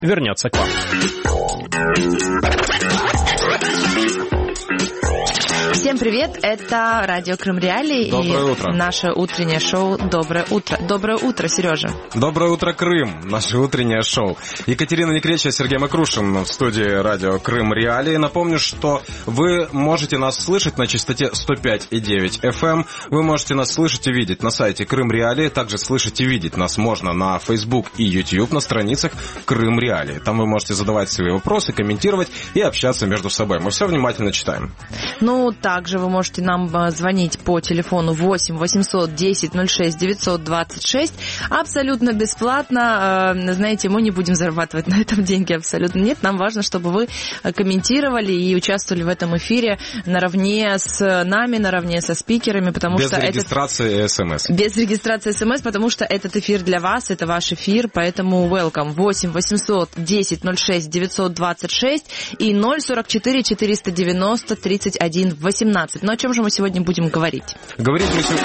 вернется к вам. Всем привет, это радио Крым Реалии и наше утреннее шоу «Доброе утро». Доброе утро, Сережа. Доброе утро, Крым, наше утреннее шоу. Екатерина Некреча, Сергей Макрушин в студии радио Крым Реалии. Напомню, что вы можете нас слышать на частоте 105,9 FM. Вы можете нас слышать и видеть на сайте Крым Реалии. Также слышать и видеть нас можно на Facebook и YouTube на страницах Крым Реалии. Там вы можете задавать свои вопросы, комментировать и общаться между собой. Мы все внимательно читаем. Также вы можете нам звонить по телефону 8 800 10 06 926 абсолютно бесплатно. Знаете, мы не будем зарабатывать на этом деньги абсолютно. Нет, нам важно, чтобы вы комментировали и участвовали в этом эфире наравне с нами, наравне со спикерами, потому без что регистрации СМС. Без регистрации СМС, потому что этот эфир для вас, это ваш эфир, поэтому welcome. 8 800 10 06 926 и 044 490 31 18. Но о чем же мы сегодня будем говорить? Говорить мы сегодня...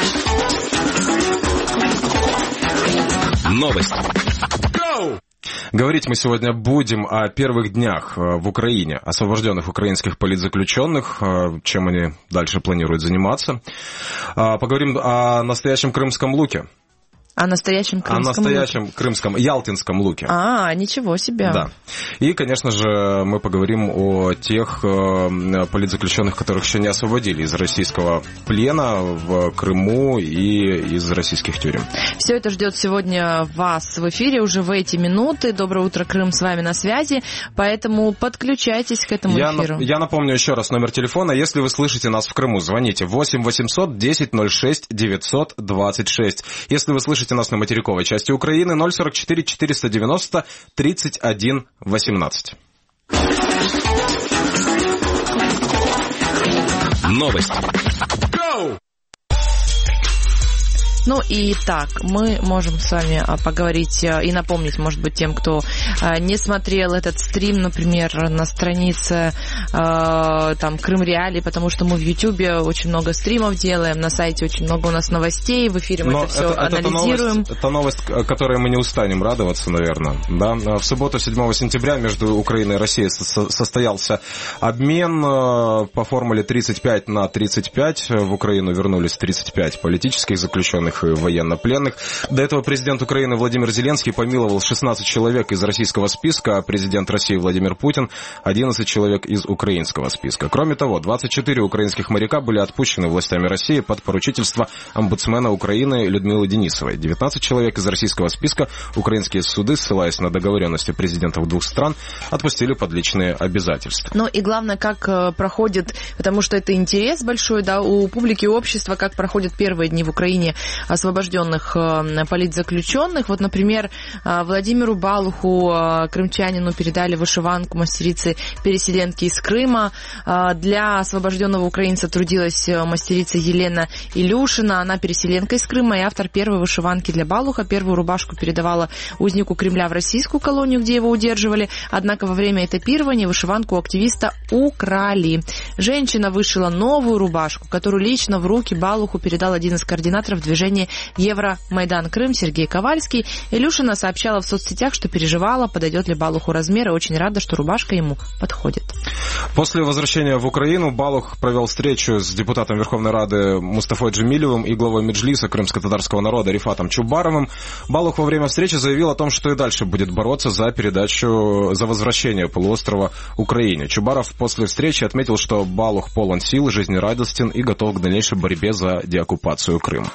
Новости. Говорить мы сегодня будем о первых днях в Украине, освобожденных украинских политзаключенных, чем они дальше планируют заниматься. Поговорим о настоящем крымском луке. О настоящем крымском, ялтинском луке. Ничего себе. Да. И, конечно же, мы поговорим о тех политзаключенных, которых еще не освободили из российского плена в Крыму и из российских тюрем. Все это ждет сегодня вас в эфире уже в эти минуты. Доброе утро, Крым, с вами на связи, поэтому подключайтесь к этому эфиру. Я напомню еще раз номер телефона. Если вы слышите нас в Крыму, звоните 8 800 10 06 926. Если вы слышите нас на материковой части Украины, 044 490 31 18. Новости. И так, мы можем с вами поговорить и напомнить, может быть, тем, кто не смотрел этот стрим, например, на странице Крым Реалии, потому что мы в Ютубе очень много стримов делаем, на сайте очень много у нас новостей, в эфире мы это все анализируем. Это новость, которой мы не устанем радоваться, наверное. Да? В субботу, 7 сентября, между Украиной и Россией состоялся обмен по формуле 35 на 35. В Украину вернулись 35 политических заключенных и военнопленных. До этого президент Украины Владимир Зеленский помиловал 16 человек из российского списка, а президент России Владимир Путин 11 человек из украинского списка. Кроме того, 24 украинских моряка были отпущены властями России под поручительство омбудсмена Украины Людмилы Денисовой. 19 человек из российского списка украинские суды, ссылаясь на договоренности президентов двух стран, отпустили под личные обязательства. И главное, как проходит, потому что это интерес большой, у публики и общества, как проходят первые дни в Украине освобожденных политзаключенных. Вот, например, Владимиру Балуху, крымчанину, передали вышиванку мастерицы-переселенки из Крыма. Для освобожденного украинца трудилась мастерица Елена Илюшина. Она переселенка из Крыма и автор первой вышиванки для Балуха. Первую рубашку передавала узнику Кремля в российскую колонию, где его удерживали. Однако во время этапирования вышиванку у активиста украли. Женщина вышила новую рубашку, которую лично в руки Балуху передал один из координаторов движения Евромайдан Крым Сергей Ковальский. Илюшина сообщала в соцсетях, что переживала, подойдет ли Балуху размер, и очень рада, что рубашка ему подходит. После возвращения в Украину Балух провел встречу с депутатом Верховной Рады Мустафой Джемилевым и главой Меджлиса крымско-татарского народа Рифатом Чубаровым. Балух во время встречи заявил о том, что и дальше будет бороться за возвращение полуострова Украине. Чубаров после встречи отметил, что Балух полон сил, жизнерадостен и готов к дальнейшей борьбе за деоккупацию Крыма.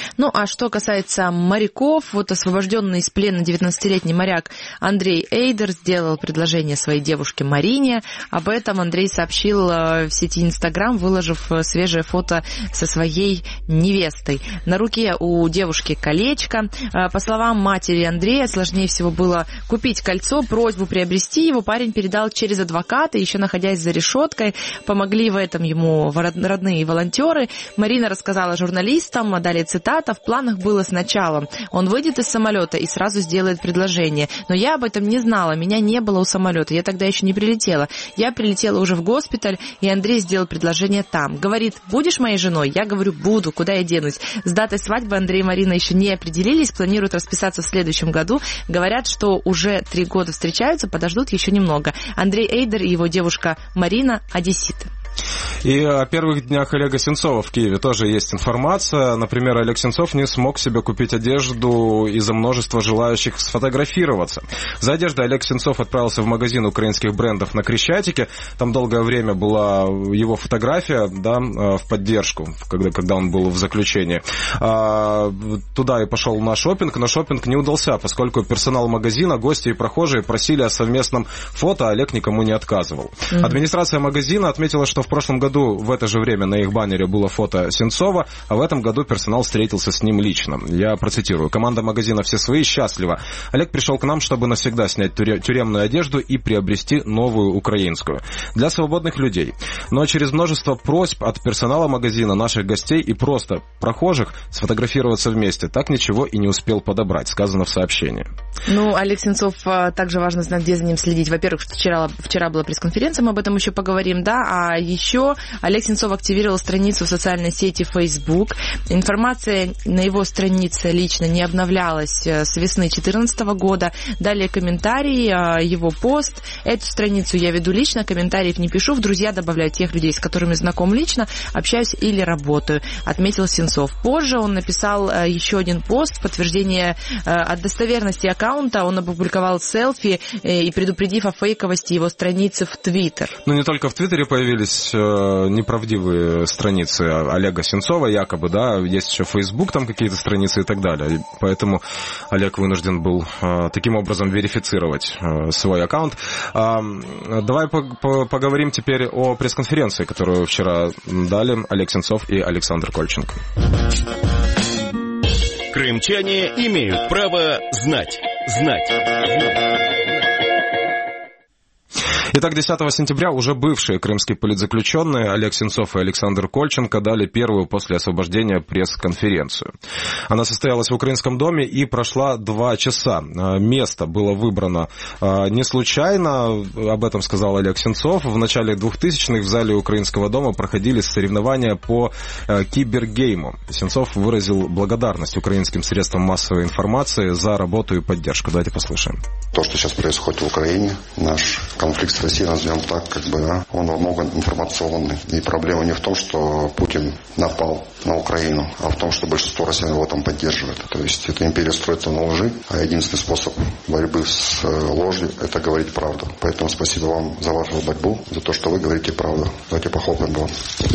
А что касается моряков, освобожденный из плена 19-летний моряк Андрей Эйдер сделал предложение своей девушке Марине. Об этом Андрей сообщил в сети Инстаграм, выложив свежее фото со своей невестой. На руке у девушки колечко. По словам матери Андрея, сложнее всего было купить кольцо. Просьбу приобрести его парень передал через адвоката, еще находясь за решеткой. Помогли в этом ему родные волонтеры. Марина рассказала журналистам, далее цитата: цитата, в планах было сначала. Он выйдет из самолета и сразу сделает предложение. Но я об этом не знала, меня не было у самолета, я тогда еще не прилетела. Я прилетела уже в госпиталь, и Андрей сделал предложение там. Говорит, будешь моей женой? Я говорю, буду, куда я денусь? С датой свадьбы Андрей и Марина еще не определились, планируют расписаться в следующем году. Говорят, что уже 3 года встречаются, подождут еще немного. Андрей Эйдер и его девушка Марина – одесситы. И о первых днях Олега Сенцова в Киеве тоже есть информация. Например, Олег Сенцов не смог себе купить одежду из-за множества желающих сфотографироваться. За одеждой Олег Сенцов отправился в магазин украинских брендов на Крещатике. Там долгое время была его фотография, да, в поддержку, когда он был в заключении. Туда и пошел на шопинг, но шопинг не удался, поскольку персонал магазина, гости и прохожие просили о совместном фото, а Олег никому не отказывал. Администрация магазина отметила, что в прошлом году в это же время на их баннере было фото Сенцова, а в этом году персонал встретился с ним лично. Я процитирую. Команда магазина «Все свои» счастлива. Олег пришел к нам, чтобы навсегда снять тюремную одежду и приобрести новую украинскую. Для свободных людей. Но через множество просьб от персонала магазина, наших гостей и просто прохожих сфотографироваться вместе так ничего и не успел подобрать, сказано в сообщении. Ну, Олег Сенцов, также важно знать, где за ним следить. Во-первых, вчера была пресс-конференция, мы об этом еще поговорим, да, а еще Олег Сенцов активировал страницу в социальной сети Facebook. Информация на его странице лично не обновлялась с весны 2014 года. Далее комментарии, его пост. Эту страницу я веду лично, комментариев не пишу. В друзья добавляю тех людей, с которыми знаком лично, общаюсь или работаю, отметил Сенцов. Позже он написал еще один пост в подтверждение от достоверности аккаунта. Он опубликовал селфи и предупредив о фейковости его страницы в Твиттер. Ну, не только в Твиттере появились неправдивые страницы Олега Сенцова, якобы, да, есть еще Facebook, там какие-то страницы и так далее. И поэтому Олег вынужден был таким образом верифицировать свой аккаунт. Давай поговорим теперь о пресс-конференции, которую вчера дали Олег Сенцов и Александр Кольченко. Крымчане имеют право знать. Итак, 10 сентября уже бывшие крымские политзаключенные Олег Сенцов и Александр Кольченко дали первую после освобождения пресс-конференцию. Она состоялась в Украинском доме и прошла 2 часа. Место было выбрано не случайно, об этом сказал Олег Сенцов. В начале 2000-х в зале Украинского дома проходили соревнования по кибергейму. Сенцов выразил благодарность украинским средствам массовой информации за работу и поддержку. Давайте послушаем. То, что сейчас происходит в Украине, наш конфликт с Россией, назовем так, он во многом информационный. И проблема не в том, что Путин напал на Украину, а в том, что большинство россиян его там поддерживает. То есть эта империя строится на лжи, а единственный способ борьбы с ложью – это говорить правду. Поэтому спасибо вам за вашу борьбу, за то, что вы говорите правду. Давайте похлопаем вам.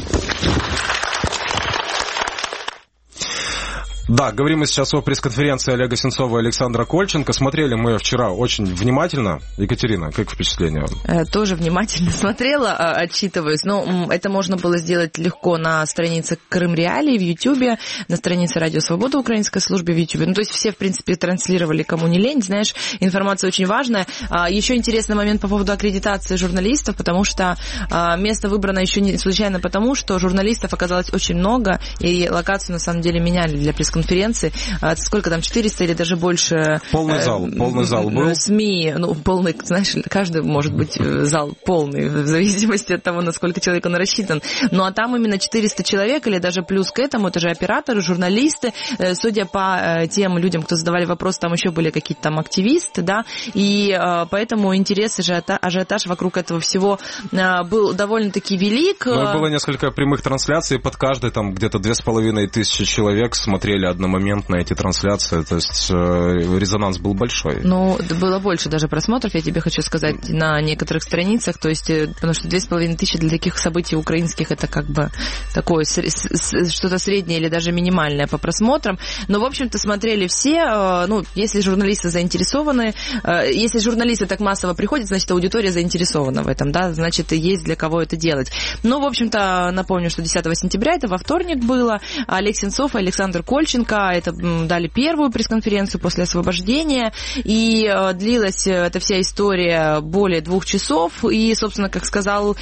Да, говорим мы сейчас о пресс-конференции Олега Сенцова и Александра Кольченко. Смотрели мы ее вчера очень внимательно. Екатерина, как впечатление? Тоже внимательно смотрела, отчитываюсь. Но это можно было сделать легко на странице Крым Реалии в Ютьюбе, на странице Радио Свобода украинской службе в Ютьюбе. Ну, то есть все, в принципе, транслировали, кому не лень. Знаешь, информация очень важная. Еще интересный момент по поводу аккредитации журналистов, потому что место выбрано еще не случайно потому, что журналистов оказалось очень много, и локацию, на самом деле, меняли для пресс-конференции. Сколько там, 400 или даже больше? Полный зал был. СМИ, полный, знаешь, каждый может быть зал полный, в зависимости от того, насколько человек он рассчитан. Ну, а там именно 400 человек, или даже плюс к этому, это же операторы, журналисты. Судя по тем людям, кто задавали вопросы, там еще были какие-то там активисты, да, и поэтому интерес, ажиотаж вокруг этого всего был довольно-таки велик. Ну, было несколько прямых трансляций, под каждой там где-то 2500 человек смотрели одномоментно эти трансляции, то есть резонанс был большой. Ну, было больше даже просмотров, я тебе хочу сказать, на некоторых страницах, то есть, потому что 2500 для таких событий украинских это как бы такое что-то среднее или даже минимальное по просмотрам, но, в общем-то, смотрели все, ну, если журналисты заинтересованы, если журналисты так массово приходят, значит, аудитория заинтересована в этом, да, значит, есть для кого это делать. Ну, в общем-то, напомню, что 10 сентября, это во вторник было, Олег Сенцов и Александр Кольченко Кольченко. Это дали первую пресс-конференцию после освобождения. И длилась эта вся история более 2 часов. И, собственно, как сказал,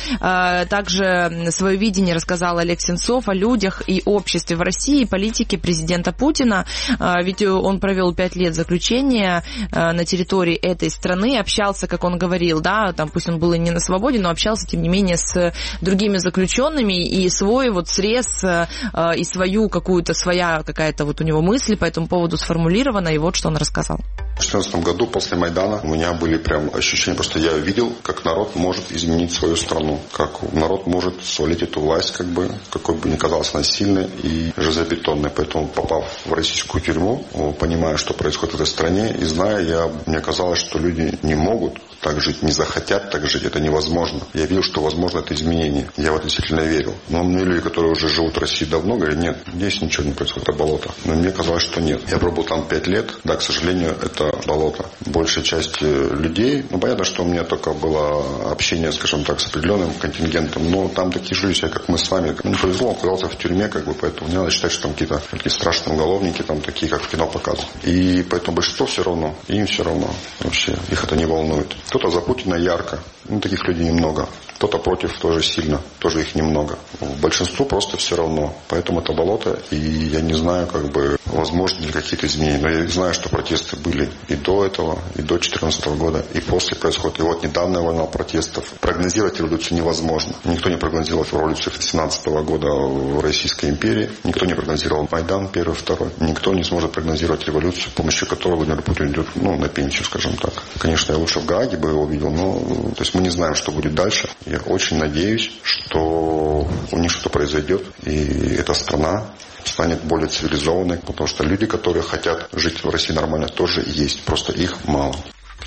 также свое видение рассказал Олег Сенцов о людях и обществе в России, политике президента Путина. Ведь он провел 5 лет заключения на территории этой страны, общался, как он говорил, да, там пусть он был и не на свободе, но общался, тем не менее, с другими заключенными, и свой вот срез, и свою своя какая-то вот у него мысль по этому поводу сформулирована, и вот что он рассказал. В 2014 году после Майдана у меня были прям ощущения, просто я видел, как народ может изменить свою страну, как народ может свалить эту власть, какой бы ни казалась она сильной и железобетонной. Поэтому, попав в российскую тюрьму, понимая, что происходит в этой стране, и зная, мне казалось, что люди не могут так жить, не захотят так жить, это невозможно. Я видел, что возможно это изменение. Я в это действительно верил. Но мне люди, которые уже живут в России давно, говорят, нет, здесь ничего не происходит, это болото. Но мне казалось, что нет. Я пробыл там 5 лет, да, к сожалению, это болото. Большая часть людей, понятно, что у меня только было общение, скажем так, с определенным контингентом, но там такие же люди, как мы с вами. Мне повезло, он оказался в тюрьме, поэтому не надо считать, что там какие-то страшные уголовники, там такие, как в кино показывают. И поэтому большинство все равно, им все равно вообще, их это не волнует. Кто-то за Путина ярко, таких людей немного. Кто-то против тоже сильно, тоже их немного. Большинству просто все равно. Поэтому это болото, и я не знаю, возможны ли какие-то изменения. Но я знаю, что протесты были и до этого, и до 2014 года, и после происходит. И вот недавняя волна протестов. Прогнозировать революцию невозможно. Никто не прогнозировал революцию 2017 года в Российской империи. Никто не прогнозировал Майдан, первый, второй. Никто не сможет прогнозировать революцию, с помощью которой Владимир Путин идет на пенсию, скажем так. Конечно, я лучше в Гааге бы его видел, но то есть мы не знаем, что будет дальше. Я очень надеюсь, что у них что-то произойдет, и эта страна станет более цивилизованной, потому что люди, которые хотят жить в России нормально, тоже есть, просто их мало.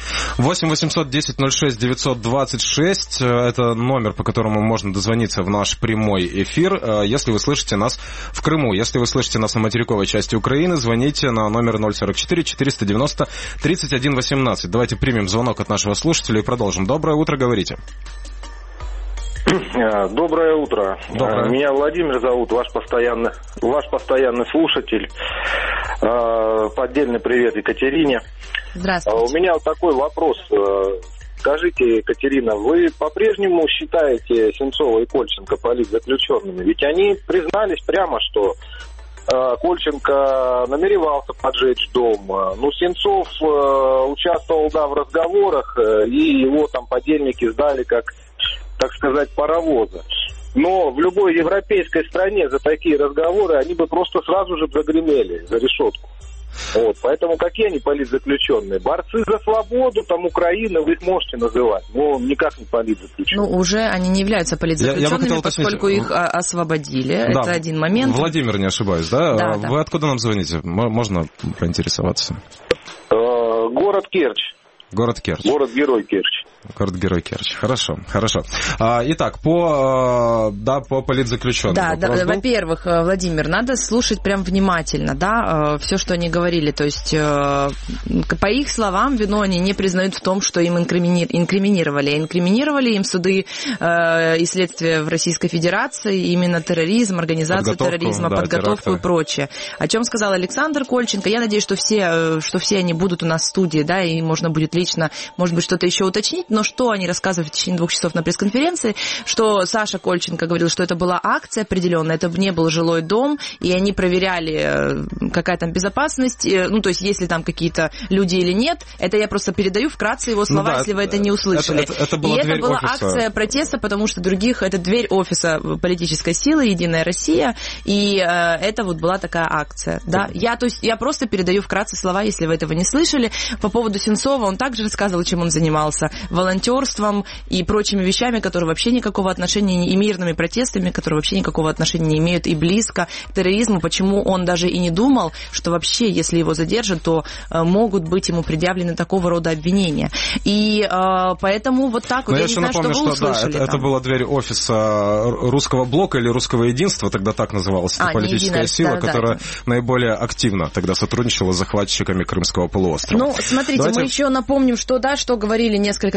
8 800 10 06 926 – это номер, по которому можно дозвониться в наш прямой эфир. Если вы слышите нас в Крыму, если вы слышите нас на материковой части Украины, звоните на номер 044 490 31 18. Давайте примем звонок от нашего слушателя и продолжим. Доброе утро, говорите. Доброе утро. Доброе. Меня Владимир зовут, ваш постоянный слушатель. Поддельный привет Екатерине. Здравствуйте. У меня вот такой вопрос. Скажите, Екатерина, вы по-прежнему считаете Сенцова и Кольченко политзаключенными? Ведь они признались прямо, что Кольченко намеревался поджечь дом. Сенцов участвовал, в разговорах, и его там подельники сдали как, так сказать, паровоза. Но в любой европейской стране за такие разговоры они бы просто сразу же загремели за решетку. Поэтому какие они политзаключенные? Борцы за свободу, Украина, вы их можете называть, но никак не политзаключенные. Уже они не являются политзаключенными, поскольку их освободили. Да. Это один момент. Владимир, не ошибаюсь, да? Да. Вы откуда нам звоните? Можно поинтересоваться? Город Керчь. Город Керчь. Город-герой Керчь. Город-герой Керчь. Хорошо. Итак, по политзаключенным. Да, во-первых, Владимир, надо слушать прям внимательно, все, что они говорили. То есть, по их словам, вину они не признают в том, что им инкриминировали. Инкриминировали им суды и следствие в Российской Федерации, именно терроризм, организацию терроризма, подготовку и прочее. О чем сказал Александр Кольченко. Я надеюсь, что все они будут у нас в студии, и можно будет лично, может быть, что-то еще уточнить. Но что они рассказывали в течение 2 часов на пресс-конференции, что Саша Кольченко говорил, что это была акция определенная, это не был жилой дом, и они проверяли, какая там безопасность, то есть есть ли там какие-то люди или нет. Это я просто передаю вкратце его слова, если вы это не услышали. Это была акция протеста, потому что это дверь офиса политической силы «Единая Россия», и это была такая акция. Да? Я просто передаю вкратце слова, если вы этого не слышали. По поводу Сенцова он также рассказывал, чем он занимался. Волонтерством и прочими вещами, которые вообще никакого отношения, и мирными протестами, которые вообще никакого отношения не имеют и близко к терроризму. Почему он даже и не думал, что вообще, если его задержат, то могут быть ему предъявлены такого рода обвинения. И поэтому так я не знаю, напомню, что вы услышали. Это была дверь офиса Русского блока или Русского единства, тогда так называлась эта политическая сила, которая наиболее активно тогда сотрудничала с захватчиками Крымского полуострова. Смотрите, мы еще напомним, что говорили несколько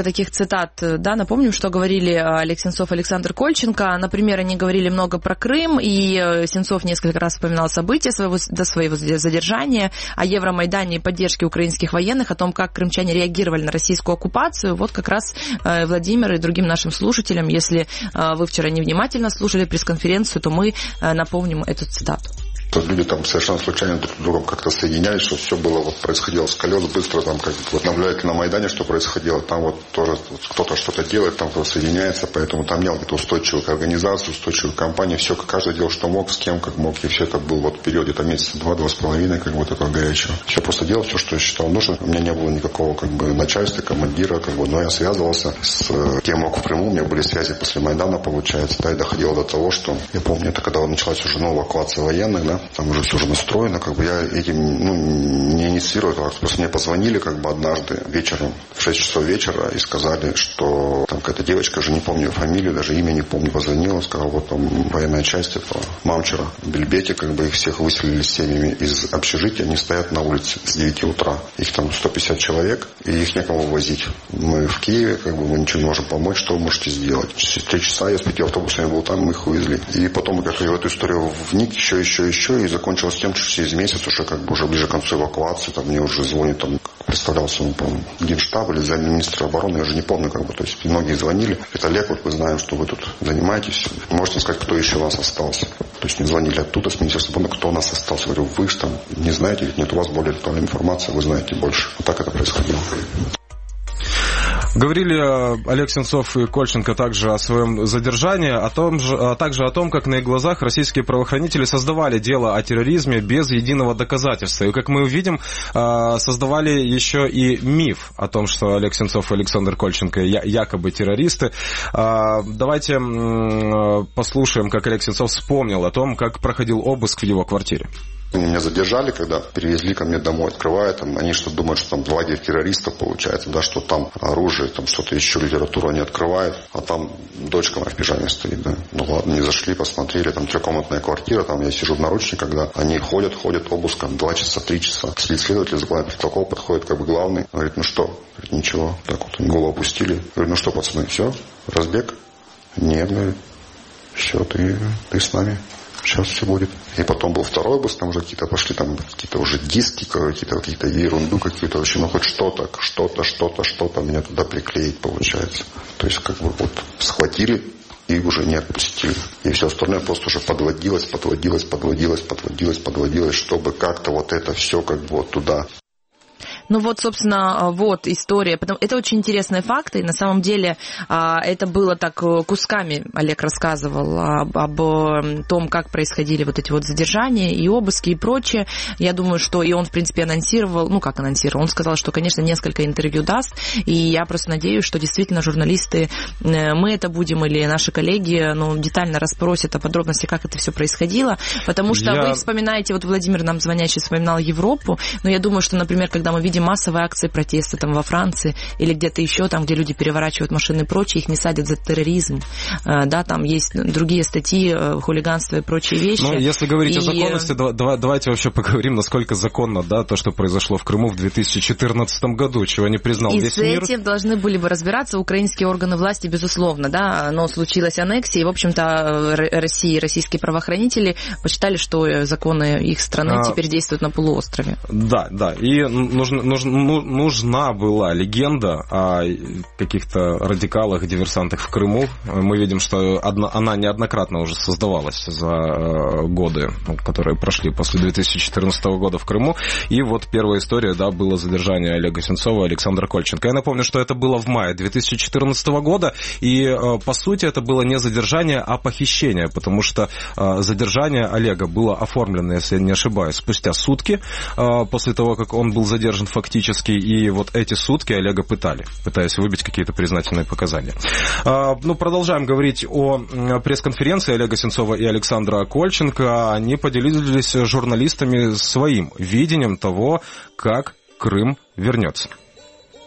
таких цитат, да, напомним, что говорили Олег Сенцов и Александр Кольченко. Например, они говорили много про Крым, и Сенцов несколько раз вспоминал события до своего задержания, о Евромайдане и поддержке украинских военных, о том, как крымчане реагировали на российскую оккупацию. Вот как раз Владимир и другим нашим слушателям, если вы вчера невнимательно слушали пресс-конференцию, то мы напомним эту цитату. То люди там совершенно случайно друг с другом как-то соединялись, что все было, вот происходило с колес быстро, там как вот наблюдали на Майдане, что происходило, там вот тоже вот, кто-то что-то делает, там кто-то соединяется, поэтому там нет какой-то устойчивой организации, устойчивой компании, все, каждый делал, что мог, с кем, как мог, и все это был вот в периоде там месяца 2-2,5, как бы такого горячего. Все просто делал все, что я считал нужным. У меня не было никакого как бы начальства, командира, как бы, но я связывался с кем мог в Крыму, у меня были связи после Майдана, получается, да, и доходило до того, что я помню, это когда началась уже новая эвакуация военных, да, там уже все уже настроено, как бы я этим, не инициирую, просто мне позвонили как бы однажды вечером, в 6 часов вечера, и сказали, что там какая-то девочка, уже не помню ее фамилию, даже имя не помню, позвонила, сказала, вот там военная часть, это Мамчера, Бельбете, как бы их всех выселили с семьями из общежития, они стоят на улице с 9 утра, их там 150 человек, и их некому возить. Мы в Киеве, как бы мы ничего не можем помочь, что вы можете сделать? 3 часа я с 5 автобусами был там, мы их увезли. И потом мы как-то в эту историю вник еще, и закончилось тем, что через месяц уже как бы уже ближе к концу эвакуации, там мне уже звонит, там представлялся, по-моему, Генштаб или замминистра обороны, я уже не помню, как бы, то есть многие звонили, говорит, Олег, вот мы знаем, что вы тут занимаетесь, можете сказать, кто еще у нас остался. То есть мне звонили оттуда, с Министерства обороны, кто у нас остался. Я говорю, вы же там не знаете, ведь нет у вас более актуальной информации, вы знаете больше. Вот так это происходило. Говорили Олег Сенцов и Кольченко также о своем задержании, а также о том, как на их глазах российские правоохранители создавали дело о терроризме без единого доказательства. И, как мы увидим, создавали еще и миф о том, что Олег Сенцов и Александр Кольченко якобы террористы. Давайте послушаем, как Олег Сенцов вспомнил о том, как проходил обыск в его квартире. Меня задержали, когда перевезли ко мне домой, открывая, там, они что думают, что там лагерь террористов получается, да, что там оружие, там что-то еще, литературу они открывают, а там дочка моя в пижаме стоит, да. Ну ладно, не зашли, посмотрели, там 3-комнатная квартира, там я сижу в наручниках, когда они ходят обыском 2 часа, 3 часа. Следователь с главным протокол подходит, как бы главный, говорит, ну что? Говорит, ничего. Так вот, голову опустили. Говорит, ну что, пацаны, все? Разбег? Нет, говорит, все, ты с нами. Сейчас все будет. И потом был второй обыск, там уже какие-то пошли, там какие-то уже диски, какие-то ерунду какие-то, вообще, ну хоть что-то меня туда приклеить получается. То есть как бы вот схватили и уже не отпустили. И все остальное просто уже подводилось, чтобы как-то вот это все как бы вот туда. Ну вот, собственно, вот история. Это очень интересные факты, и на самом деле это было так кусками, Олег рассказывал об том, как происходили вот эти вот задержания и обыски и прочее. Я думаю, что и он, в принципе, анонсировал, он сказал, что, конечно, несколько интервью даст, и я просто надеюсь, что действительно журналисты, мы это будем, или наши коллеги, детально расспросят о подробностях, как это все происходило, потому что вы вспоминаете, вот Владимир нам звонящий вспоминал Европу, но я думаю, что, например, когда мы видим массовые акции протеста там во Франции или где-то еще, там, где люди переворачивают машины и прочее, их не садят за терроризм. Да, там есть другие статьи, хулиганство и прочие вещи. Ну, если говорить о законности, давайте вообще поговорим, насколько законно, да, то, что произошло в Крыму в 2014 году, чего не признал весь мир. И с этим должны были бы разбираться украинские органы власти, безусловно, да, но случилась аннексия, и, в общем-то, российские правоохранители посчитали, что законы их страны теперь действуют на полуострове. Да, и нужна была легенда о каких-то радикалах, диверсантах в Крыму. Мы видим, что она неоднократно уже создавалась за годы, которые прошли после 2014 года в Крыму. И вот первая история, да, было задержание Олега Сенцова и Александра Кольченко. Я напомню, что это было в мае 2014 года, и по сути это было не задержание, а похищение, потому что задержание Олега было оформлено, если я не ошибаюсь, спустя сутки после того, как он был задержан фактически, и вот эти сутки Олега пытали, пытаясь выбить какие-то признательные показания. Продолжаем говорить о пресс-конференции Олега Сенцова и Александра Кольченко. Они поделились с журналистами своим видением того, как Крым вернется.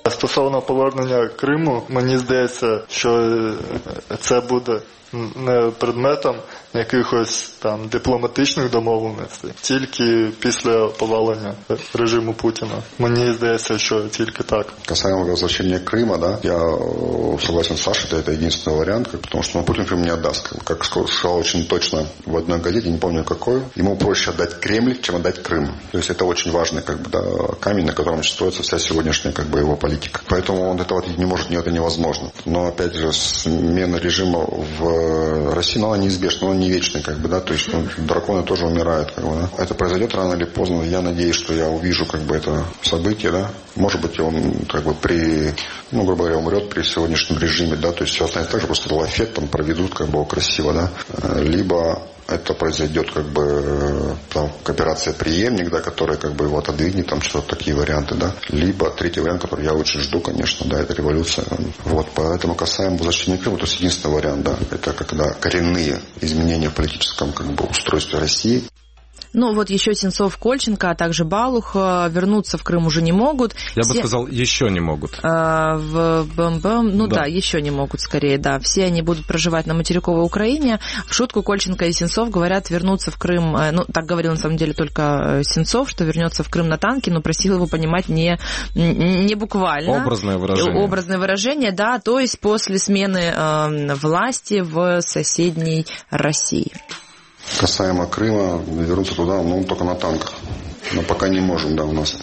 Стосовно повернення Криму, мені здається, що це буде не предметом якихось там дипломатичних домовленостей, тільки після повалення режиму Путіна. Мені здається, що тільки так. Касаемо возвращения Крыма, да, я согласен с Сашей, это единственный вариант, потому что Путин Крым не отдаст. Как сказал очень точно в одной газете, не помню какой, ему проще отдать Кремль, чем отдать Крым. То есть это очень важный камень, на котором строится вся сегодняшняя его политика. Поэтому он этого ответить не может, это невозможно. Но опять же, смена режима в России, она неизбежна, она не вечная, то есть драконы тоже умирают, да. Это произойдет рано или поздно. Я надеюсь, что я увижу, это событие, да. Может быть, он, грубо говоря, умрет при сегодняшнем режиме, да, то есть все останется так же, просто лафет там проведут, красиво, да. Либо это произойдет, операция «Преемник», да, которая, его отодвинет, там, что-то такие варианты, да. Либо третий вариант, который я очень жду, конечно, да, это революция. Поэтому касаемо возвращения Крыма, то есть единственный вариант, да, это когда коренные изменения в политическом, устройстве России. Еще Сенцов, Кольченко, а также Балух вернуться в Крым уже не могут. Я бы сказал, еще не могут. Да, еще не могут, скорее, да. Все они будут проживать на материковой Украине. В шутку Кольченко и Сенцов говорят вернуться в Крым. Так говорил на самом деле только Сенцов, что вернется в Крым на танке, но просил его понимать не буквально. Образное выражение. Образное выражение, да, то есть после смены власти в соседней России. Касаемо Крыма, вернуться туда, только на танках. Но пока не можем, да, у нас.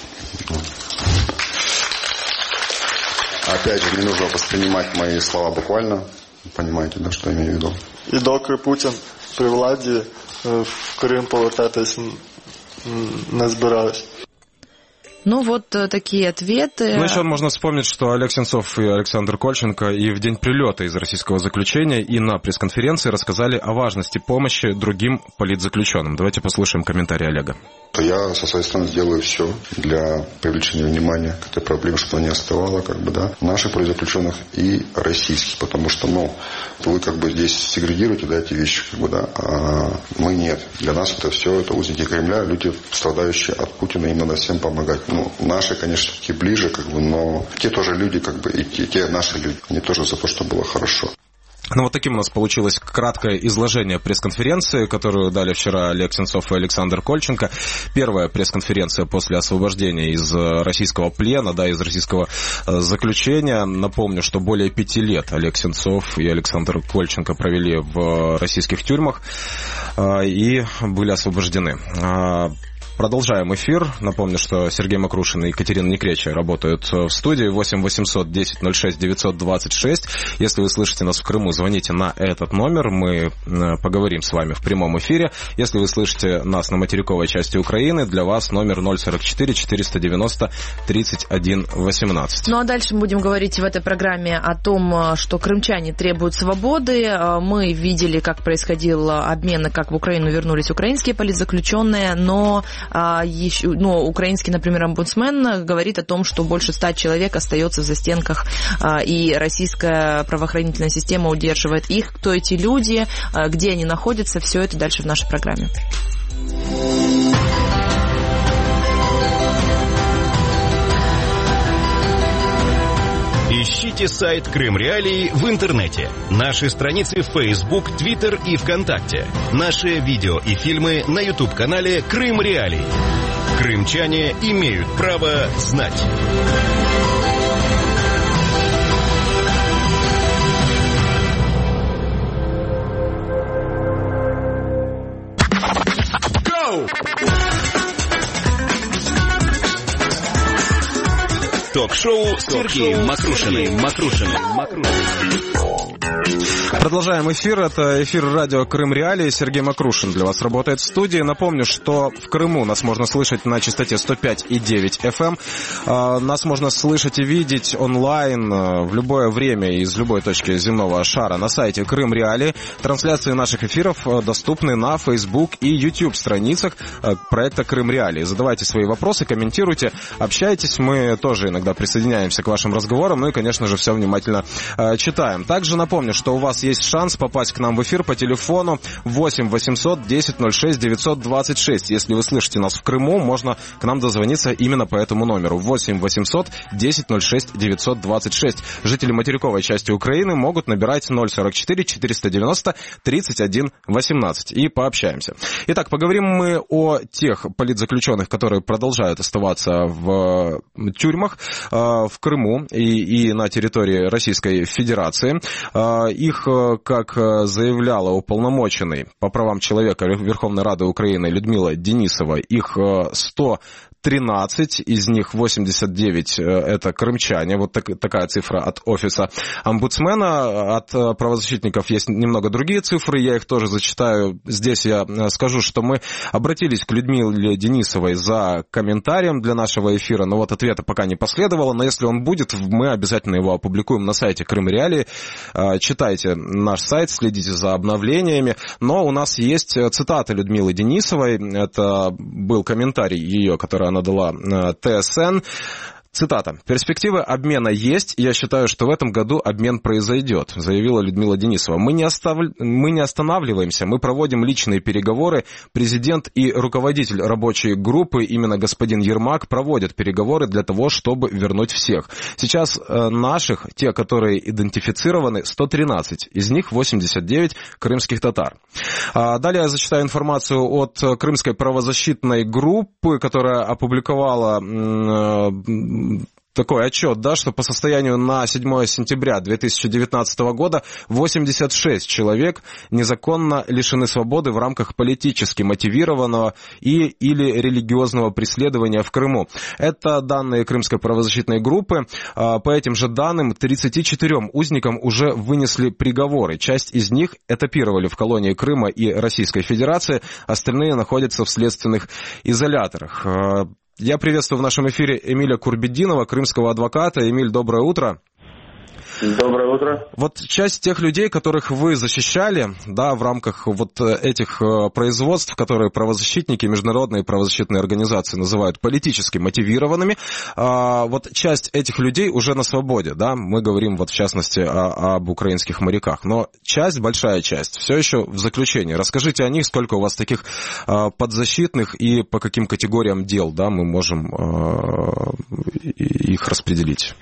Опять же, не нужно воспринимать мои слова буквально. Понимаете, да, что я имею в виду? І доки Путін при владі, в Крим повертатись не збираюсь. Такие ответы. Еще можно вспомнить, что Олег Сенцов и Александр Кольченко и в день прилета из российского заключения, и на пресс-конференции рассказали о важности помощи другим политзаключенным. Давайте послушаем комментарий Олега. Я со своей стороны сделаю все для привлечения внимания к этой проблеме, чтобы она не оставала, наших политзаключенных и российских, потому что, вы здесь сегрегируете, да, эти вещи, а мы нет. Для нас это все, это узники Кремля, люди, страдающие от Путина, им надо всем помогать. Наши, конечно, все-таки ближе, но те тоже люди, и те наши люди, они тоже за то, что было хорошо. Таким у нас получилось краткое изложение пресс-конференции, которую дали вчера Олег Сенцов и Александр Кольченко. Первая пресс-конференция после освобождения из российского плена, да, из российского заключения. Напомню, что более 5 лет Олег Сенцов и Александр Кольченко провели в российских тюрьмах и были освобождены. Продолжаем эфир. Напомню, что Сергей Макрушин и Екатерина Некреча работают в студии. 8 800 10 06 926. Если вы слышите нас в Крыму, звоните на этот номер. Мы поговорим с вами в прямом эфире. Если вы слышите нас на материковой части Украины, для вас номер 044 490 31 18. А дальше мы будем говорить в этой программе о том, что крымчане требуют свободы. Мы видели, как происходил обмен, и как в Украину вернулись украинские политзаключенные, но украинский, например, омбудсмен говорит о том, что больше 100 человек остается в застенках, и российская правоохранительная система удерживает их. Кто эти люди, где они находятся, все это дальше в нашей программе. Ищите сайт Крым Реалии в интернете. Наши страницы в Facebook, Twitter и ВКонтакте. Наши видео и фильмы на YouTube-канале Крым Реалии. Крымчане имеют право знать. Ток-шоу с Сергеем Макрушиным. Продолжаем эфир. Это эфир радио Крым Реалии. Сергей Макрушин для вас работает в студии. Напомню, что в Крыму нас можно слышать на частоте 105,9 FM. Нас можно слышать и видеть онлайн в любое время из любой точки земного шара на сайте Крым Реалии. Трансляции наших эфиров доступны на Facebook и YouTube страницах проекта Крым Реалии. Задавайте свои вопросы, комментируйте, общайтесь. Мы тоже иногда всегда присоединяемся к вашим разговорам, ну и, конечно же, все внимательно читаем. Также напомню, что у вас есть шанс попасть к нам в эфир по телефону 8 800 10 06 926. Если вы слышите нас в Крыму, можно к нам дозвониться именно по этому номеру 8 800 10 06 926. Жители материковой части Украины могут набирать 044 490 31 18 и пообщаемся. Итак, поговорим мы о тех политзаключенных, которые продолжают оставаться в тюрьмах в Крыму и на территории Российской Федерации. Их, как заявляла уполномоченный по правам человека Верховной Рады Украины Людмила Денисова, их 113, из них 89 это крымчане, вот такая цифра от офиса омбудсмена. От правозащитников есть немного другие цифры, я их тоже зачитаю. Здесь я скажу, что мы обратились к Людмиле Денисовой за комментарием для нашего эфира, но вот ответа пока не последовало, но если он будет, мы обязательно его опубликуем на сайте Крым Реалии. Читайте наш сайт, следите за обновлениями, но у нас есть цитата Людмилы Денисовой, это был комментарий ее, который она дала ТСН. Цитата. «Перспективы обмена есть, и я считаю, что в этом году обмен произойдет», заявила Людмила Денисова. Мы не останавливаемся, мы проводим личные переговоры. Президент и руководитель рабочей группы, именно господин Ермак, проводят переговоры для того, чтобы вернуть всех. Сейчас наших, те, которые идентифицированы, 113, из них 89 крымских татар. Далее я зачитаю информацию от Крымской правозащитной группы, которая опубликовала такой отчет, да, что по состоянию на 7 сентября 2019 года 86 человек незаконно лишены свободы в рамках политически мотивированного или религиозного преследования в Крыму. Это данные Крымской правозащитной группы. По этим же данным 34 узникам уже вынесли приговоры. Часть из них этапировали в колонии Крыма и Российской Федерации, остальные находятся в следственных изоляторах. Я приветствую в нашем эфире Эмиля Курбетдинова, крымского адвоката. Эмиль, доброе утро. Доброе утро. Вот часть тех людей, которых вы защищали, да, в рамках вот этих производств, которые правозащитники, международные правозащитные организации называют политически мотивированными, вот часть этих людей уже на свободе, да, мы говорим вот в частности об украинских моряках, но часть, большая часть, все еще в заключении. Расскажите о них, сколько у вас таких подзащитных и по каким категориям дел, да, мы можем их распределить.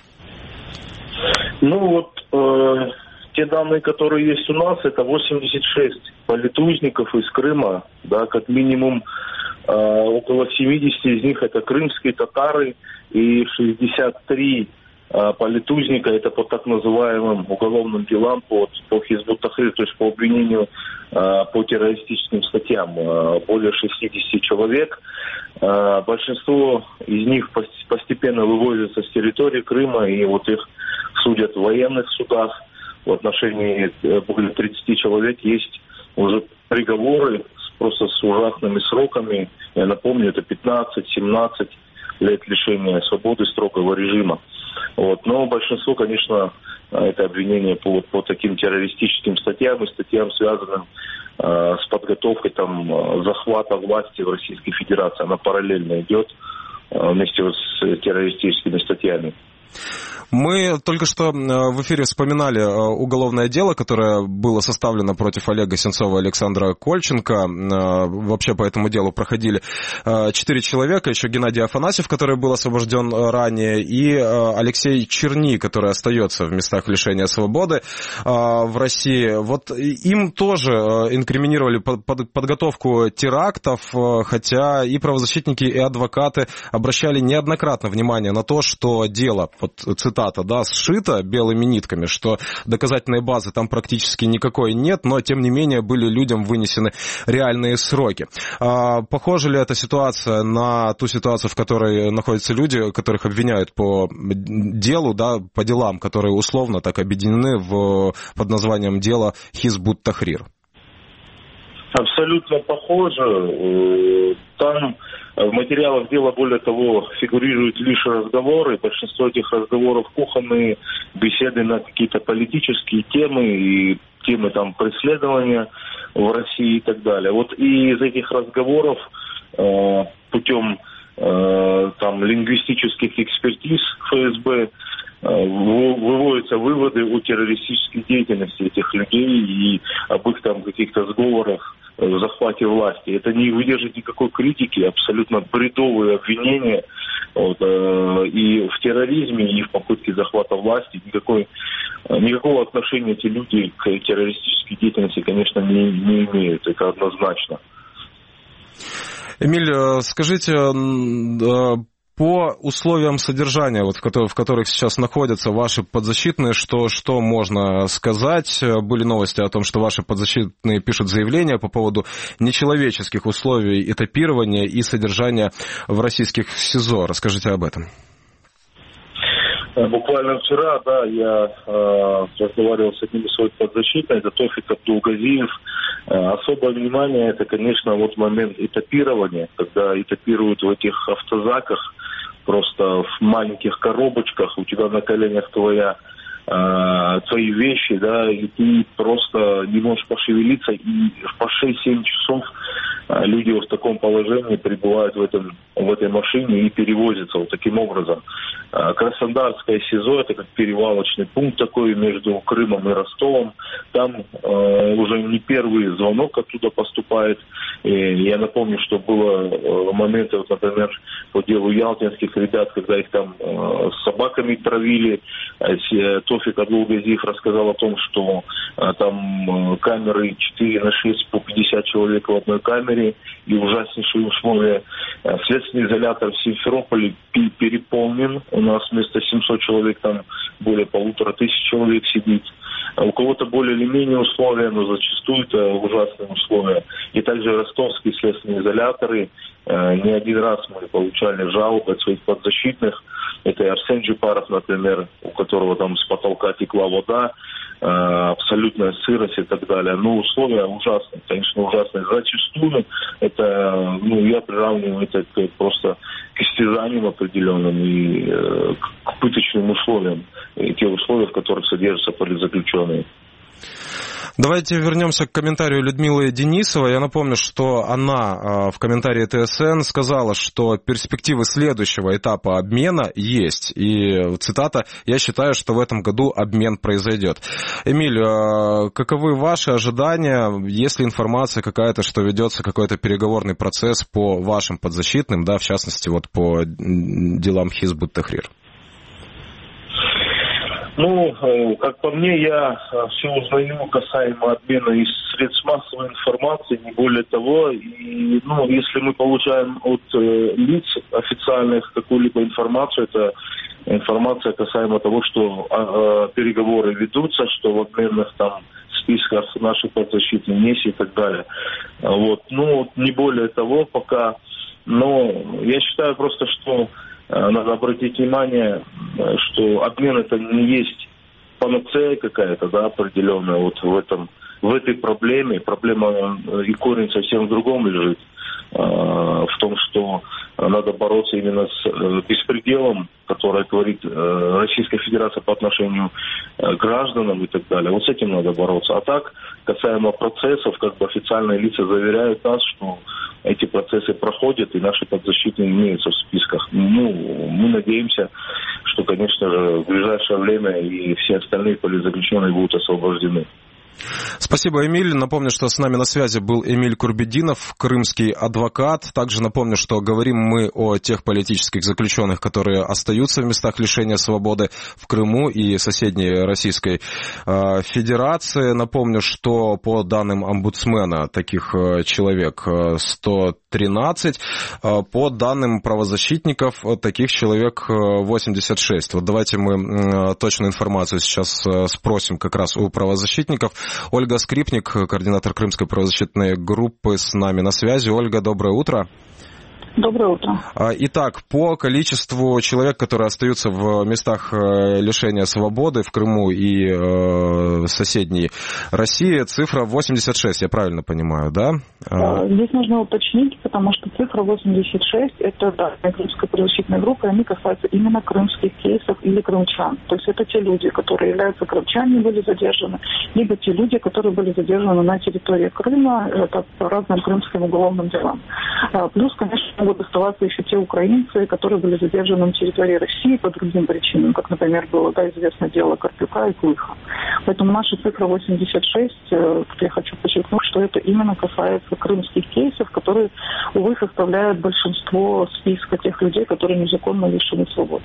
Ну вот, те данные, которые есть у нас, это 86 политузников из Крыма, да, как минимум около 70 из них это крымские татары, и 63 политузника, это по так называемым уголовным делам, по Хизбут Тахрир, то есть по обвинению по террористическим статьям, более 60 человек. Большинство из них постепенно вывозятся с территории Крыма, и вот их судят в военных судах. В отношении более 30 человек есть уже приговоры просто с ужасными сроками. Я напомню, это 15-17 лет лишения свободы строгого режима. Вот. Но большинство, конечно, это обвинения по таким террористическим статьям и статьям, связанным с подготовкой там захвата власти в Российской Федерации. Она параллельно идет вместе с террористическими статьями. Мы только что в эфире вспоминали уголовное дело, которое было составлено против Олега Сенцова и Александра Кольченко. Вообще по этому делу проходили 4 человека, еще Геннадий Афанасьев, который был освобожден ранее, и Алексей Черни, который остается в местах лишения свободы в России. Вот им тоже инкриминировали подготовку терактов, хотя и правозащитники, и адвокаты обращали неоднократно внимание на то, что дело, вот цитата, да, сшито белыми нитками, что доказательной базы там практически никакой нет, но, тем не менее, были людям вынесены реальные сроки. Похожа ли эта ситуация на ту ситуацию, в которой находятся люди, которых обвиняют по делу, да, по делам, которые условно так объединены под названием дело Хизбут Тахрир? Абсолютно похоже. Там в материалах дела, более того, фигурируют лишь разговоры. Большинство этих разговоров кухонные, беседы на какие-то политические темы и темы там преследования в России и так далее. Вот и из этих разговоров путем там лингвистических экспертиз ФСБ выводятся выводы о террористической деятельности этих людей и об их там каких-то сговорах в захвате власти. Это не выдержит никакой критики, абсолютно бредовые обвинения и в терроризме, и в попытке захвата власти. Никакого отношения эти люди к террористической деятельности, конечно, не имеют. Это однозначно. Эмиль, скажите, по условиям содержания, в которых сейчас находятся ваши подзащитные, что можно сказать? Были новости о том, что ваши подзащитные пишут заявления по поводу нечеловеческих условий этапирования и содержания в российских СИЗО. Расскажите об этом. Буквально вчера, я разговаривал с одним из своих подзащитных, это Тофик Абдулгазиев. Особое внимание, это, конечно, момент этапирования, когда этапируют в этих автозаках, просто в маленьких коробочках, у тебя на коленях твои вещи, и ты просто не можешь пошевелиться, и по 6-7 часов люди в таком положении пребывают в этой машине и перевозятся таким образом. Краснодарское СИЗО, это как перевалочный пункт такой между Крымом и Ростовом. Там уже не первый звонок оттуда поступает. И я напомню, что было моменты, например, по делу ялтинских ребят, когда их там с собаками травили. Тофик Абдулгазиев рассказал о том, что там камеры 4/6 по 50 человек в одной камере и ужаснейшие условия. Следственный изолятор в Симферополе переполнен. У нас вместо 700 человек там более 1500 человек сидит. У кого-то более или менее условия, но зачастую это ужасные условия. И также ростовские следственные изоляторы. Не один раз мы получали жалобы от своих подзащитных. Это и Арсен Джипаров, например, у которого там с потолка текла вода, абсолютная сырость и так далее. Условия ужасные, конечно, ужасные. Зачастую это, я приравниваю это просто к истязаниям определенным и к пыточным условиям. И те условия, в которых содержатся политзаключенные. Давайте вернемся к комментарию Людмилы Денисовой. Я напомню, что она в комментарии ТСН сказала, что перспективы следующего этапа обмена есть. И цитата: «Я считаю, что в этом году обмен произойдет». Эмиль, каковы ваши ожидания? Есть ли информация какая-то, что ведется какой-то переговорный процесс по вашим подзащитным, в частности, по делам Хизб ут-Тахрир? Как по мне, я все узнаю касаемо обмена из средств массовой информации, не более того. И, если мы получаем от лиц официальных какую-либо информацию, это информация касаемо того, что переговоры ведутся, что в обменных списках наших подзащитных есть и так далее. Не более того пока. Но я считаю просто, что надо обратить внимание, что обмен это не есть панацея какая-то, определенная в этой проблеме. Проблема и корень совсем в другом лежит. В том, что надо бороться именно с беспределом, который творит Российская Федерация по отношению к гражданам и так далее. С этим надо бороться. А так, касаемо процессов, официальные лица заверяют нас, что эти процессы проходят, и наши подзащитные имеются в списках. Мы надеемся, что, конечно же, в ближайшее время и все остальные политзаключенные будут освобождены. Спасибо, Эмиль. Напомню, что с нами на связи был Эмиль Курбетдинов, крымский адвокат. Также напомню, что говорим мы о тех политических заключенных, которые остаются в местах лишения свободы в Крыму и соседней Российской Федерации. Напомню, что по данным омбудсмена таких человек 113, по данным правозащитников таких человек 86. Давайте мы точную информацию сейчас спросим как раз у правозащитников. Ольга Скрипник, координатор Крымской правозащитной группы, с нами на связи. Ольга, доброе утро. Доброе утро. Итак, по количеству человек, которые остаются в местах лишения свободы в Крыму и соседней России, цифра 86, я правильно понимаю, да? Здесь нужно уточнить, потому что цифра 86 это Крымская правозащитная группа, и они касаются именно крымских кейсов или крымчан. То есть это те люди, которые являются крымчанами, были задержаны, либо те люди, которые были задержаны на территории Крыма, это по разным крымским уголовным делам. Плюс, конечно, могут оставаться еще те украинцы, которые были задержаны на территории России по другим причинам, как, например, было известное дело Карпюка и Клыха. Поэтому наша цифра 86, я хочу подчеркнуть, что это именно касается крымских кейсов, которые, увы, составляют большинство списка тех людей, которые незаконно лишены свободы.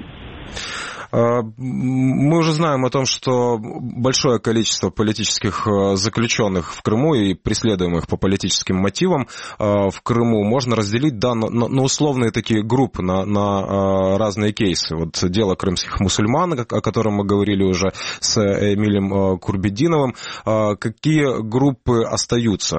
Мы уже знаем о том, что большое количество политических заключенных в Крыму и преследуемых по политическим мотивам в Крыму можно разделить на условные такие группы, на разные кейсы. Вот дело крымских мусульман, о котором мы говорили уже с Эмилем Курбетдиновым. Какие группы остаются?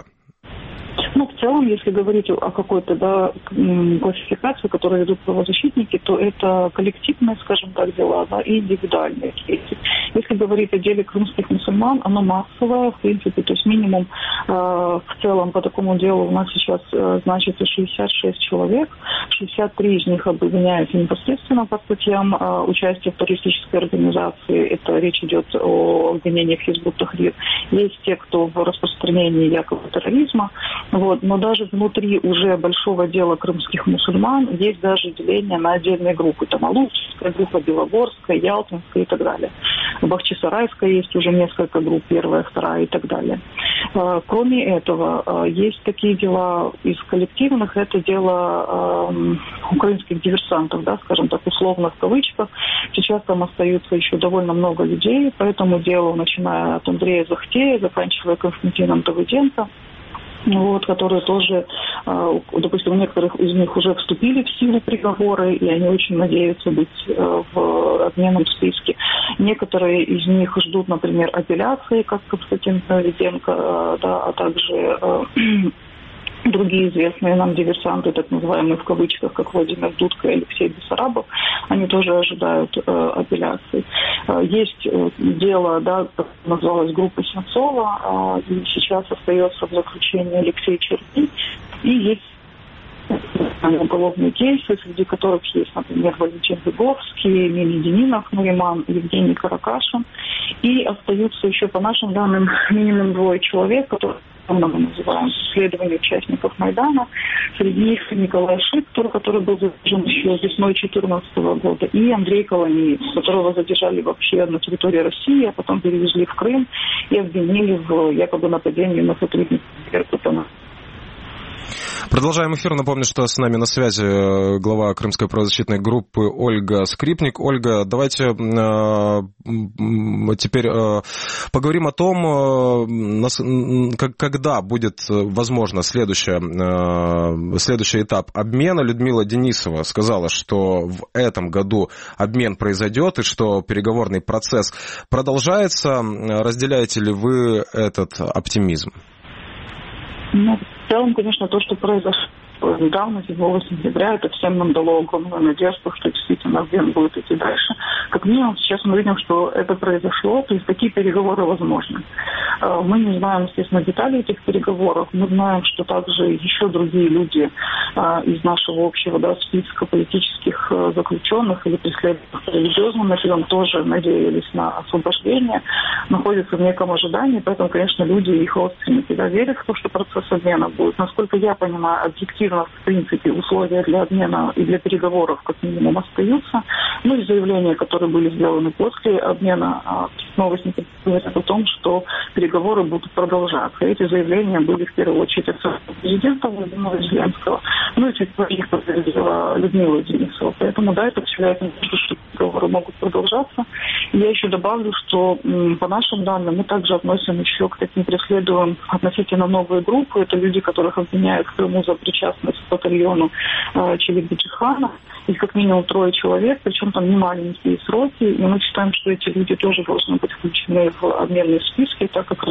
В целом, если говорить о какой-то классификации, которую ведут правозащитники, то это коллективные, скажем так, дела, и индивидуальные кейсы. Если говорить о деле крымских мусульман, оно массовое, в принципе, то есть минимум в целом по такому делу у нас сейчас значится 66 человек, 63 из них обвиняются непосредственно по статьям участия в террористической организации, это речь идет о обвинениях Хизбут Тахрир. Есть те, кто в распространении якобы терроризма, но даже внутри уже большого дела крымских мусульман есть даже деление на отдельные группы. Там Алушская группа, Белогорская, Ялтинская и так далее. Бахчисарайская есть уже несколько групп, первая, вторая и так далее. Кроме этого, есть такие дела из коллективных, это дело украинских диверсантов, скажем так, условно в кавычках. Сейчас там остаются еще довольно много людей, по этому делу, начиная от Андрея Захтея, заканчивая Константином Давыденко, которые тоже, допустим, у некоторых из них уже вступили в силу приговоры, и они очень надеются быть в отменном списке. Некоторые из них ждут, например, апелляции, как Константин Давыденко, а также другие известные нам диверсанты, так называемые в кавычках, как Владимир Дудко и Алексей Бессарабов, они тоже ожидают апелляции. Есть дело, как называлось, группа Сенцова, и сейчас остается в заключении Алексей Черный, и есть уголовные кейсы, среди которых есть, например, Валентин Выговский, Эмилий Денинов, Нариман, Евгений Каракашин. И остаются еще, по нашим данным, минимум 2 человек, которые мы называем исследование участников Майдана. Среди них Николай Шиктор, который был задержан еще весной 2014 года, и Андрей Коломиец, которого задержали вообще на территории России, а потом перевезли в Крым и обвинили в якобы нападении на сотрудников Беркутова. Продолжаем эфир. Напомню, что с нами на связи глава Крымской правозащитной группы Ольга Скрипник. Ольга, давайте теперь поговорим о том, когда будет, возможно, следующий этап обмена. Людмила Денисова сказала, что в этом году обмен произойдет и что переговорный процесс продолжается. Разделяете ли вы этот оптимизм? В целом, конечно, то, что произошло недавно, 7 сентября, это всем нам дало огромную надежду, что действительно обмен будет идти дальше. Как минимум, сейчас мы видим, что это произошло, то есть такие переговоры возможны. Мы не знаем, естественно, деталей этих переговоров. Мы знаем, что также еще другие люди из нашего общего списка политических заключенных или преследованных религиозным мотивам тоже надеялись на освобождение, находятся в неком ожидании, поэтому, конечно, люди и их родственники верят в то, что процесс обмена будет. Насколько я понимаю, объективно, в принципе, условия для обмена и для переговоров как минимум остаются. И заявления, которые были сделаны после обмена, новости говорят о том, что переговоры будут продолжаться. Эти заявления были в первую очередь от президента Владимира Зеленского, и чуть позже их подтвердила Людмила Денисова. Поэтому, это вселяет надежду, что переговоры могут продолжаться. И я еще добавлю, что по нашим данным мы также относим еще к таким преследуемым относительно новые группы. Это люди, которых обвиняют в Крыму за причастность к батальону Челик-Биджихана. Их как минимум 3 человек, причем там не маленькие сроки. И мы считаем, что эти люди тоже должны быть включены в обменные списки, так как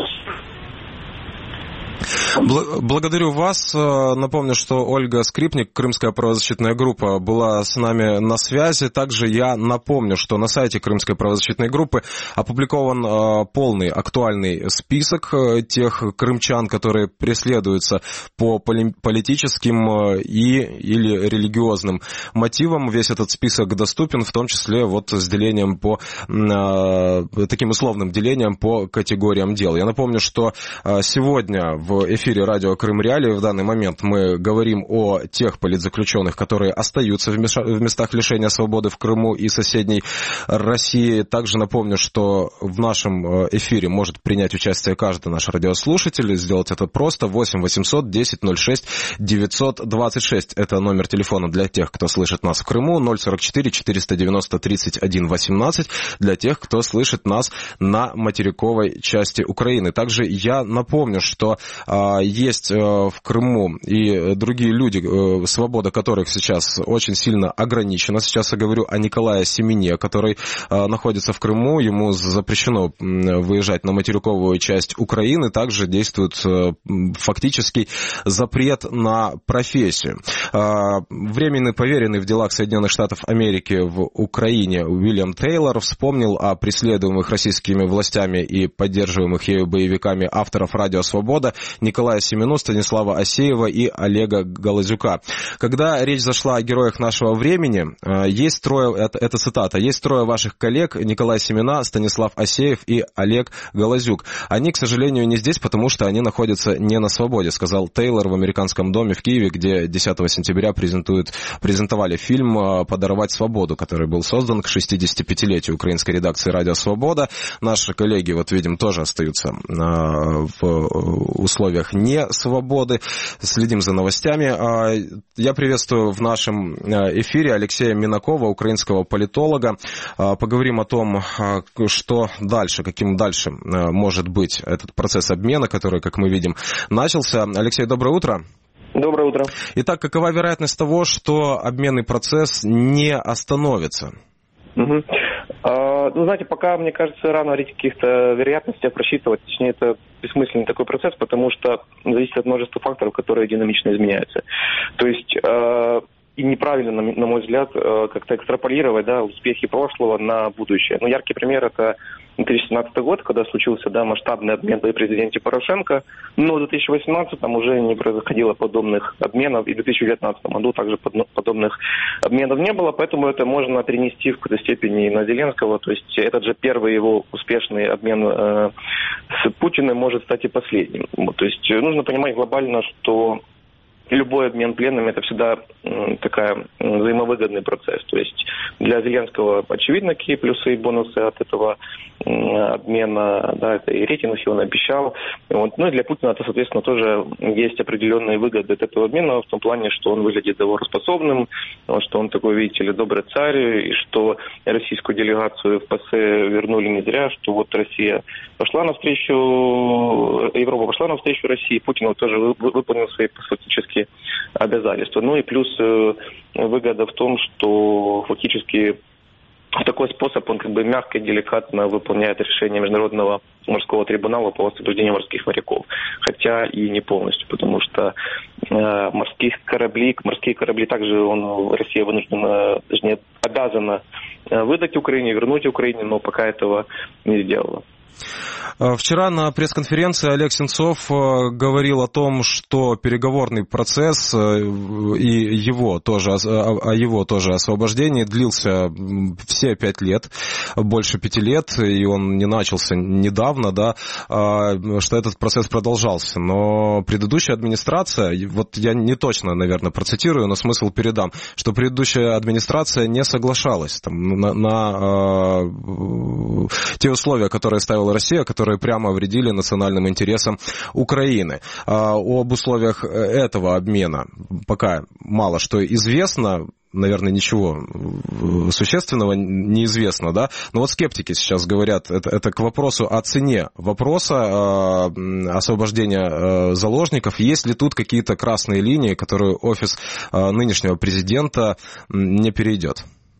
Благодарю вас. Напомню, что Ольга Скрипник, Крымская правозащитная группа, была с нами на связи. Также я напомню, что на сайте Крымской правозащитной группы опубликован полный актуальный список тех крымчан, которые преследуются по политическим или религиозным мотивам. Весь этот список доступен, в том числе с делением по таким условным делением по категориям дел. Я напомню, что сегодня в эфире радио Крым Реалии. В данный момент мы говорим о тех политзаключенных, которые остаются в местах лишения свободы в Крыму и соседней России. Также напомню, что в нашем эфире может принять участие каждый наш радиослушатель. Сделать это просто. 8 800 10 06 926. Это номер телефона для тех, кто слышит нас в Крыму. 044 490 31 18 для тех, кто слышит нас на материковой части Украины. Также я напомню, что есть в Крыму и другие люди, свобода которых сейчас очень сильно ограничена. Сейчас я говорю о Николае Семене, который находится в Крыму. Ему запрещено выезжать на материковую часть Украины. Также действует фактический запрет на профессию. Временный поверенный в делах Соединенных Штатов Америки в Украине Уильям Тейлор вспомнил о преследуемых российскими властями и поддерживаемых ею боевиками авторов «Радио Свобода» Николая Семену, Станислава Асеева и Олега Голозюка. Когда речь зашла о героях нашего времени, есть трое, это цитата, есть трое ваших коллег, Николай Семена, Станислав Асеев и Олег Голозюк. Они, к сожалению, не здесь, потому что они находятся не на свободе, сказал Тейлор в американском доме в Киеве, где 10 сентября презентовали фильм «Подорвать свободу», который был создан к 65-летию украинской редакции «Радио Свобода». Наши коллеги, вот видим, тоже остаются в условиях не свободы. Следим за новостями. Я приветствую в нашем эфире Алексея Минакова, украинского политолога. Поговорим о том, что дальше, каким дальше может быть этот процесс обмена, который, как мы видим, начался. Алексей, доброе утро. Доброе утро. Итак, какова вероятность того, что обменный процесс не остановится? Ну, знаете, пока, мне кажется, рано говорить о каких-то вероятностях, просчитывать. Точнее, это бессмысленный такой процесс, потому что зависит от множества факторов, которые динамично изменяются. То есть и неправильно, на мой взгляд, как-то экстраполировать, да, успехи прошлого на будущее. Ну, яркий пример – это 2017 год, когда случился, да, масштабный обмен при президенте Порошенко, но в 2018-м уже не происходило подобных обменов, и в 2019 году также подобных обменов не было, поэтому это можно перенести в какой-то степени на Зеленского, то есть этот же первый его успешный обмен с Путиным может стать и последним. То есть нужно понимать глобально, что любой обмен пленными – это всегда такая взаимовыгодный процесс. То есть для Зеленского очевидно, какие плюсы и бонусы от этого обмена, да, это и рейтинг он обещал. Вот. Ну и для Путина это, соответственно, тоже есть определенные выгоды от этого обмена в том плане, что он выглядит договороспособным, что он такой, видите ли, добрый царь, и что российскую делегацию в ПАСЕ вернули не зря, что вот Россия пошла навстречу, Европа пошла навстречу России, Путин вот тоже выполнил свои фактически обязательства. Ну и плюс выгода в том, что фактически такой способ, он как бы мягко и деликатно выполняет решение Международного морского трибунала по освобождению морских моряков. Хотя и не полностью, потому что морские корабли также Россия вынуждена, точнее, обязана выдать Украине, вернуть Украине, но пока этого не сделала. Вчера на пресс-конференции Олег Сенцов говорил о том, что переговорный процесс и его тоже освобождении длился все 5 лет, больше 5 лет, и он не начался недавно, да, что этот процесс продолжался. Но предыдущая администрация, вот я не точно, наверное, процитирую, но смысл передам, что предыдущая администрация не соглашалась там, на те условия, которые ставила Россия, которые прямо вредили национальным интересам Украины. Об условиях этого обмена пока мало что известно. Наверное, ничего существенного неизвестно, да? Но вот скептики сейчас говорят, это к вопросу о цене вопроса освобождения заложников. Есть ли тут какие-то красные линии, которые офис нынешнего президента не перейдет?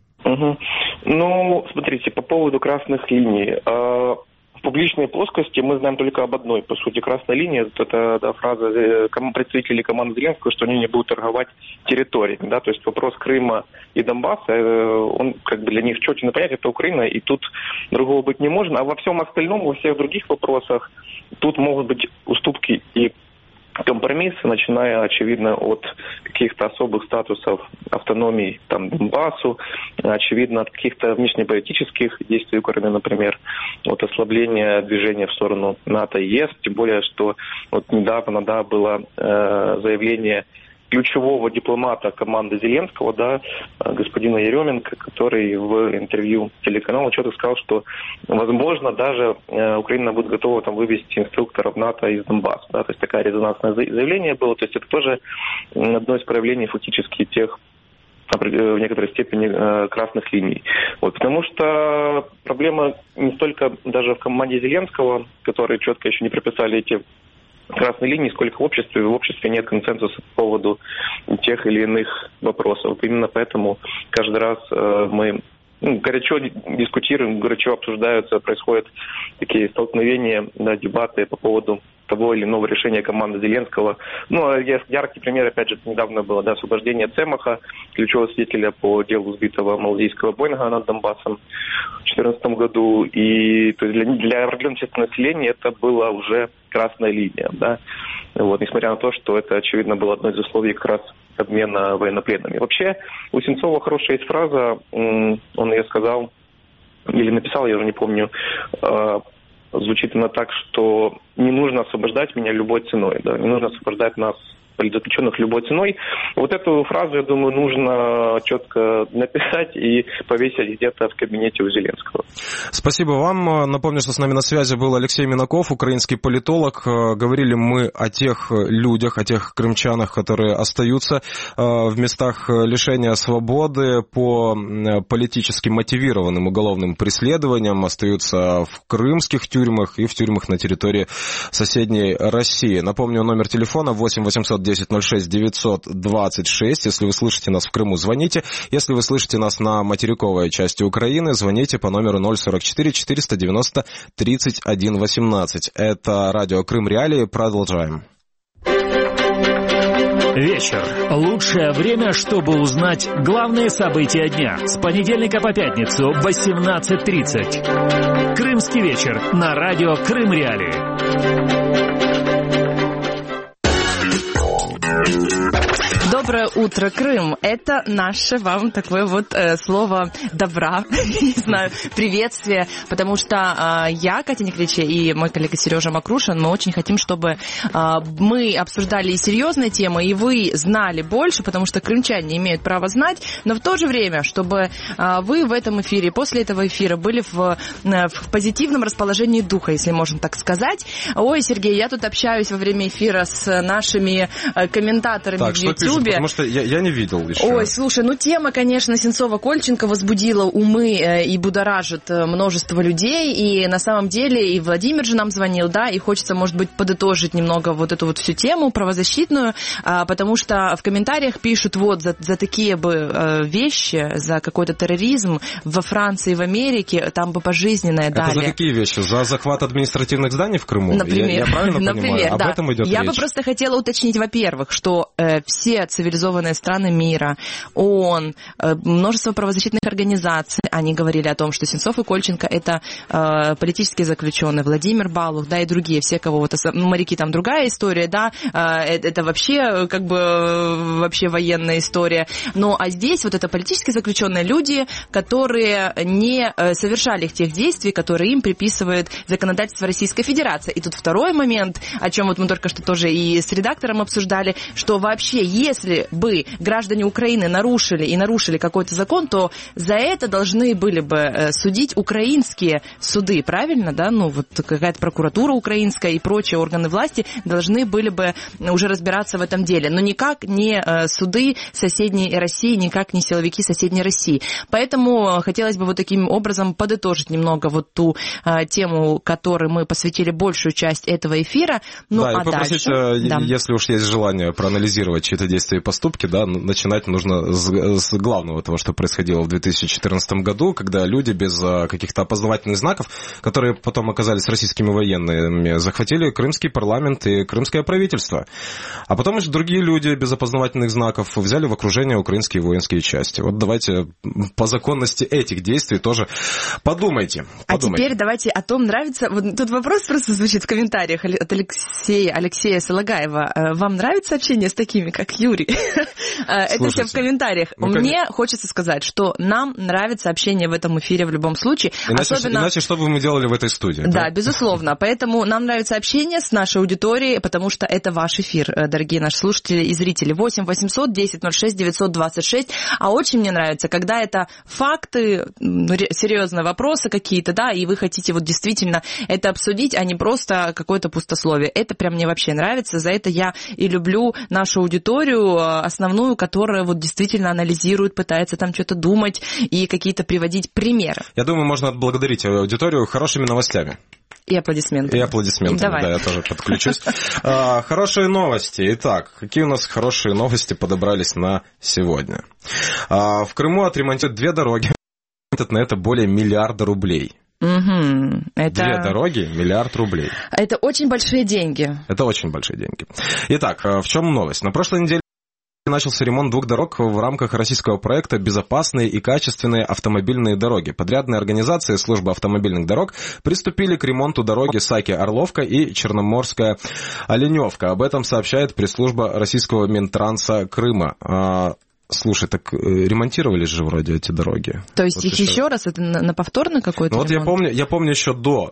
Ну, смотрите, по поводу красных линий. В публичной плоскости мы знаем только об одной, по сути, красной линии. Это фраза представителей команды Зеленского, что они не будут торговать территориями. Да? То есть вопрос Крыма и Донбасса, он как бы для них четко понятен, это Украина, и тут другого быть не можно. А во всем остальном, во всех других вопросах, тут могут быть уступки и компромиссы, начиная, очевидно, от каких-то особых статусов автономии там, Донбассу, очевидно, от каких-то внешнеполитических действий Украины, например, от ослабления движения в сторону НАТО и ЕС, тем более, что вот недавно, да, было заявление ключевого дипломата команды Зеленского, да, господина Еременко, который в интервью телеканалу четко сказал, что, возможно, даже Украина будет готова там вывести инструкторов НАТО из Донбасса. Да, то есть такое резонансное заявление было. То есть это тоже одно из проявлений фактически тех, в некоторой степени, красных линий. Вот, потому что проблема не столько даже в команде Зеленского, которые четко еще не прописали эти красной линии, сколько в обществе нет консенсуса по поводу тех или иных вопросов. Именно поэтому каждый раз мы горячо дискутируем, горячо обсуждаются, происходят такие столкновения, да, дебаты по поводу того или иного решения команды Зеленского. Ну, а яркий пример, опять же, недавно было, да, освобождение Цемаха, ключевого свидетеля по делу сбитого малазийского Боинга над Донбассом в 2014 году. И то есть для определенного части населения это была уже красная линия, да. Вот, несмотря на то, что это, очевидно, было одно из условий как раз обмена военнопленными. Вообще, у Сенцова хорошая есть фраза, он ее сказал, или написал, я уже не помню, звучит она так, что не нужно освобождать меня любой ценой, да, не нужно освобождать нас, политзаключенных, любой ценой. Вот эту фразу, я думаю, нужно четко написать и повесить где-то в кабинете у Зеленского. Спасибо вам. Напомню, что с нами на связи был Алексей Минаков, украинский политолог. Говорили мы о тех людях, о тех крымчанах, которые остаются в местах лишения свободы по политически мотивированным уголовным преследованиям, остаются в крымских тюрьмах и в тюрьмах на территории соседней России. Напомню, номер телефона 8 800 1006 926. Если вы слышите нас в Крыму, звоните. Если вы слышите нас на материковой части Украины, звоните по номеру 044 490 31 18. Это радио Крым Реалии. Продолжаем. Вечер. Лучшее время, чтобы узнать главные события дня. С понедельника по пятницу в 18:30. Крымский вечер на радио Крым Реалии. Доброе утро, Крым. Это наше вам такое вот слово добра, не знаю, приветствие, потому что я, Катя Никлича, и мой коллега Сережа Макрушин, мы очень хотим, чтобы мы обсуждали и серьезные темы, и вы знали больше, потому что крымчане имеют право знать, но в то же время, чтобы вы в этом эфире, после этого эфира были в позитивном расположении духа, если можно так сказать. Ой, Сергей, я тут общаюсь во время эфира с нашими комментаторами в YouTube. Потому что я не видел еще. Ой, слушай, ну тема, конечно, Сенцова-Кольченко возбудила умы и будоражит множество людей, и на самом деле и Владимир же нам звонил, да, и хочется, может быть, подытожить немного вот эту вот всю тему правозащитную, потому что в комментариях пишут вот за такие бы вещи, за какой-то терроризм во Франции, в Америке, там бы пожизненное дали. Это за какие вещи? За захват административных зданий в Крыму? Например, я правильно понимаю? Да. Об этом идет Я речь. бы просто хотела уточнить, во-первых, что все цивилизованные страны мира, ООН, множество правозащитных организаций, они говорили о том, что Сенцов и Кольченко это политические заключенные, Владимир Балух, да, и другие, все кого вот, моряки там другая история, да, это вообще как бы вообще военная история, но а здесь вот это политически заключенные люди, которые не совершали тех действий, которые им приписывает законодательство Российской Федерации. И тут второй момент, о чем вот мы только что тоже и с редактором обсуждали, что вообще, если бы граждане Украины нарушили какой-то закон, то за это должны были бы судить украинские суды, правильно, да? Ну, вот какая-то прокуратура украинская и прочие органы власти должны были бы уже разбираться в этом деле. Но никак не суды соседней России, никак не силовики соседней России. Поэтому хотелось бы вот таким образом подытожить немного вот ту тему, которой мы посвятили большую часть этого эфира. Ну, да, а и попросить, дальше... если уж есть желание проанализировать чьи-то действия поступки, да, начинать нужно с главного того, что происходило в 2014 году, когда люди без каких-то опознавательных знаков, которые потом оказались российскими военными, захватили крымский парламент и крымское правительство. А потом другие люди без опознавательных знаков взяли в окружение украинские воинские части. Вот давайте по законности этих действий тоже подумайте. А теперь давайте о том, нравится... Вот тут вопрос просто звучит в комментариях от Алексея Солагаева. Вам нравится общение с такими, как Юрий? Это все в комментариях. Мне хочется сказать, что нам нравится общение в этом эфире в любом случае. Иначе что бы мы делали в этой студии? Да, безусловно. Поэтому нам нравится общение с нашей аудиторией, потому что это ваш эфир, дорогие наши слушатели и зрители. 8 800 10 06 926. А очень мне нравится, когда это факты, серьезные вопросы какие-то, да, и вы хотите вот действительно это обсудить, а не просто какое-то пустословие. Это прям мне вообще нравится. За это я и люблю нашу аудиторию основную, которая вот действительно анализирует, пытается там что-то думать и какие-то приводить примеры. Я думаю, можно отблагодарить аудиторию хорошими новостями. И аплодисменты. И аплодисменты, да, я тоже подключусь. Хорошие новости. Итак, какие у нас хорошие новости подобрались на сегодня? В Крыму отремонтируют 2 дороги. На это более миллиарда рублей. Угу. 2 дороги, 1 миллиард рублей. Это очень большие деньги. Это очень большие деньги. Итак, в чем новость? На прошлой неделе начался ремонт 2 дорог в рамках российского проекта «Безопасные и качественные автомобильные дороги». Подрядные организации службы автомобильных дорог приступили к ремонту дороги Саки-Орловка и Черноморская-Оленевка. Об этом сообщает пресс-служба российского Минтранса Крыма. Слушай, так ремонтировались же вроде эти дороги. То есть вот их еще раз, это на повторный какой-то вот ремонт? Я помню еще до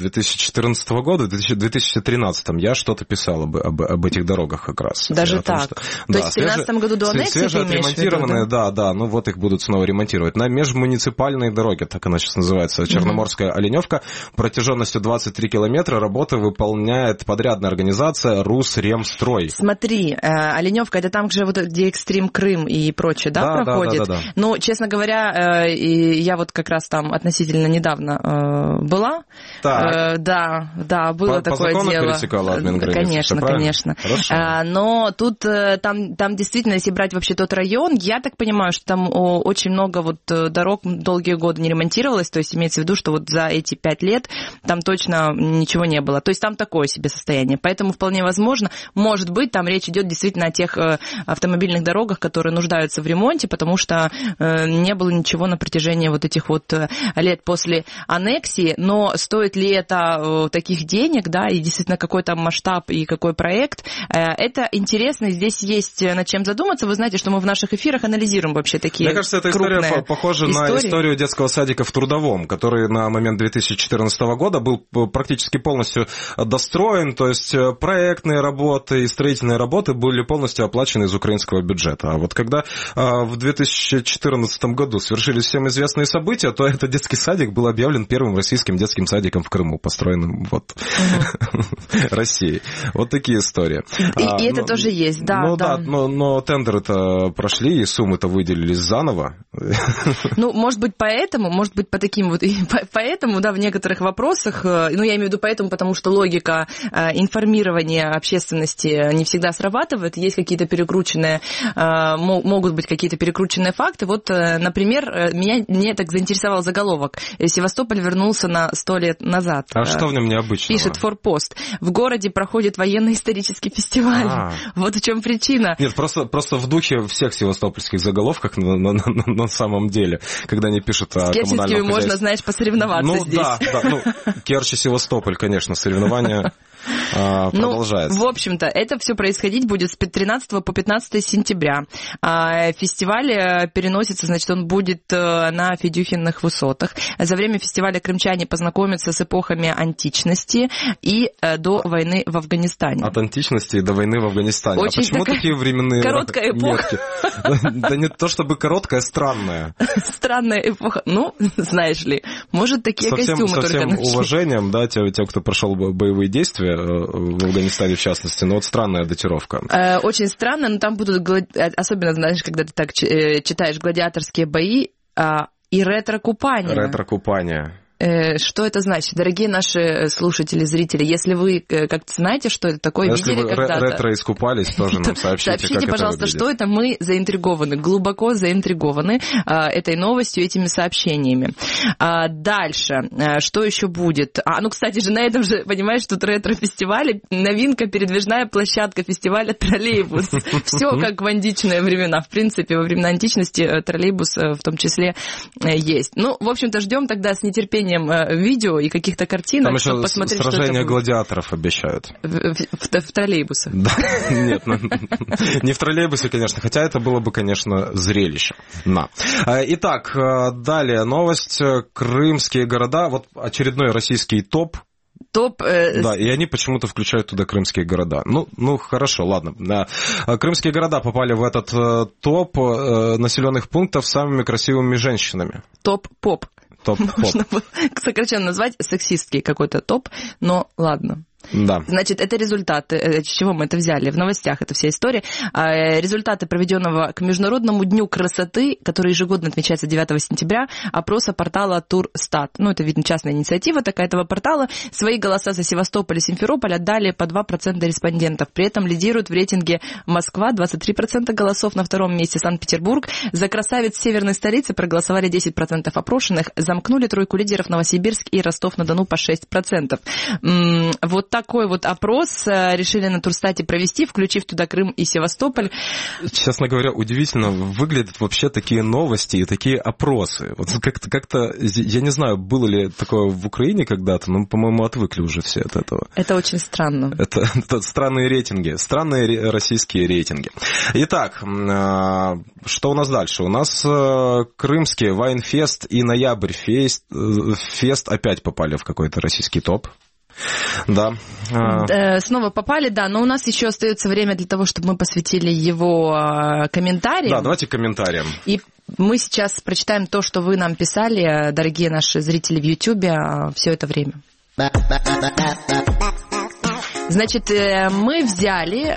2014 года, в 2013 я что-то писал об этих дорогах как раз. Даже так? То есть в 2013 году до аннексии ты имеешь в виду, да, ну вот их будут снова ремонтировать. На межмуниципальной дороге, так она сейчас называется, Черноморская Оленевка, протяженностью 23 километра, работы выполняет подрядная организация «Русремстрой». Смотри, Оленевка, это там, где Экстрим Крым и прочее, да, проходит? Да. Ну, честно говоря, я вот как раз там относительно недавно была. Так. Да, было такое дело. По закону пересекала обмен границ? Конечно. Но тут там действительно, если брать вообще тот район, я так понимаю, что там очень много вот дорог долгие годы не ремонтировалось, то есть имеется в виду, что вот за эти 5 лет там точно ничего не было. То есть там такое себе состояние. Поэтому вполне возможно, может быть, там речь идет действительно о тех автомобильных дорогах, которые нуждаются в ремонте, потому что не было ничего на протяжении вот этих вот лет после аннексии, но стоит ли это таких денег, да, и действительно какой там масштаб и какой проект, это интересно, здесь есть над чем задуматься. Вы знаете, что мы в наших эфирах анализируем вообще такие крупные истории. Мне кажется, эта история похожа на историю детского садика в Трудовом, который на момент 2014 года был практически полностью достроен, то есть проектные работы и строительные работы были полностью оплачены из украинского бюджета. А вот когда в 2014 году свершились всем известные события, то этот детский садик был объявлен первым российским детским садиком в Крыму, построенным Россией. Вот такие истории. И это тоже есть, да. Но тендеры-то прошли, и суммы-то выделились заново. Ну, может быть, поэтому, может быть, по таким вот... Поэтому, да, в некоторых вопросах, ну, я имею в виду поэтому, потому что логика информирования общественности не всегда срабатывает, есть какие-то перекрученные, могут быть какие-то перекрученные факты. Вот, например, мне так заинтересовал заголовок. Севастополь вернулся на 100 лет назад. А что в нем необычного? Пишет Форпост. В городе проходит военно-исторический фестиваль. Вот в чем причина. Нет, просто в духе всех севастопольских заголовках на самом деле, когда они пишут о коммунальном хозяйстве. С кем можно, знаешь, посоревноваться здесь. Да. Керчь и Севастополь, конечно, соревнования продолжается. Ну, в общем-то, это все происходить будет с 13 по 15 сентября. Фестиваль переносится, значит, он будет на Федюхиных высотах. За время фестиваля крымчане познакомятся с эпохами античности и до войны в Афганистане. От античности до войны в Афганистане. Очень почему такие временные короткая эпоха. Да не то чтобы короткая, странная. Странная эпоха. Ну, знаешь ли, может, такие костюмы только со всем уважением, да, тем, кто прошел боевые действия в Афганистане, в частности, но вот странная датировка. Очень странно, но там будут, особенно, знаешь, когда ты так читаешь гладиаторские бои и ретро-купания. Ретро-купания. Что это значит? Дорогие наши слушатели, зрители, если вы как-то знаете, что это такое, если видели когда-то... Если вы ретро-искупались, тоже нам сообщите, пожалуйста, что это. Мы заинтригованы, глубоко заинтригованы этой новостью, этими сообщениями. Дальше. Что еще будет? Кстати же, на этом же, понимаешь, тут ретро-фестивале новинка, передвижная площадка фестиваля «Троллейбус». Все как в античные времена. В принципе, во времена античности троллейбус в том числе есть. В общем-то, ждем тогда с нетерпением видео и каких-то картинок, чтобы посмотреть, что это будет. Сражение гладиаторов обещают. В троллейбусах? Да, нет, не в троллейбусе, конечно, хотя это было бы, конечно, зрелище. Итак, далее новость. Крымские города, вот очередной российский топ. Да, и они почему-то включают туда крымские города. Хорошо, ладно. Крымские города попали в этот топ населенных пунктов с самыми красивыми женщинами. Топ-поп. Топ-поп. Можно было сокращенно назвать сексистский какой-то топ, но ладно. Да. Значит, это результаты, с чего мы это взяли, в новостях это вся история. Результаты проведенного к Международному дню красоты, который ежегодно отмечается 9 сентября, опроса портала Турстат. Это, видно, частная инициатива такая этого портала. Свои голоса за Севастополь и Симферополь отдали по 2% респондентов. При этом лидирует в рейтинге Москва, 23% голосов, на втором месте Санкт-Петербург. За красавиц северной столицы проголосовали 10% опрошенных. Замкнули тройку лидеров Новосибирск и Ростов-на-Дону по 6%. Вот такой вот опрос решили на Турстате провести, включив туда Крым и Севастополь. Честно говоря, удивительно выглядят вообще такие новости и такие опросы. Вот как-то, я не знаю, было ли такое в Украине когда-то, но, по-моему, отвыкли уже все от этого. Это очень странно. Это странные рейтинги, странные российские рейтинги. Итак, что у нас дальше? У нас крымские Вайнфест и Ноябрьфест опять попали в какой-то российский топ. Да. Снова попали, да, но у нас еще остается время для того, чтобы мы посвятили его комментариям. Да, давайте к комментариям. И мы сейчас прочитаем то, что вы нам писали, дорогие наши зрители в Ютьюбе, все это время. Значит, мы взяли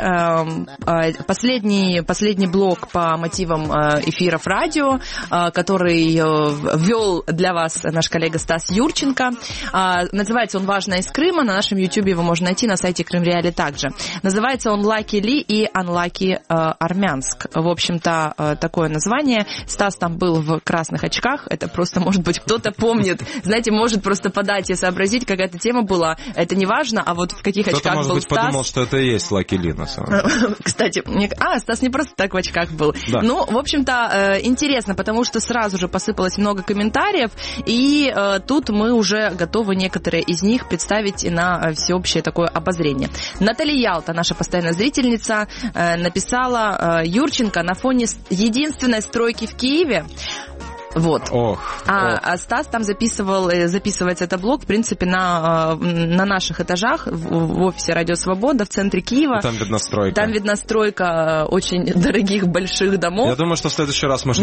последний блок по мотивам эфиров радио, который вел для вас наш коллега Стас Юрченко. Называется он «Важно из Крыма». На нашем ютубе его можно найти, на сайте Крым Реали также. Называется он «Lucky Ли» и «Unlucky Армянск». В общем-то, такое название. Стас там был в красных очках. Это просто, может быть, кто-то помнит. Знаете, может просто по дате сообразить, какая-то тема была. Это не важно, а вот в каких очках может быть, Стас. Подумал, что это и есть Lucky Ли, на самом деле. Кстати, Стас не просто так в очках был. Да. В общем-то, интересно, потому что сразу же посыпалось много комментариев, и тут мы уже готовы некоторые из них представить на всеобщее такое обозрение. Наталья Ялта, наша постоянная зрительница, написала: Юрченко на фоне единственной стройки в Киеве. Вот. А Стас там записывается это блог, в принципе, на наших этажах в офисе «Радио Свобода» в центре Киева. Там видна стройка. Там видна стройка очень дорогих больших домов. Я думаю, что в следующий раз можно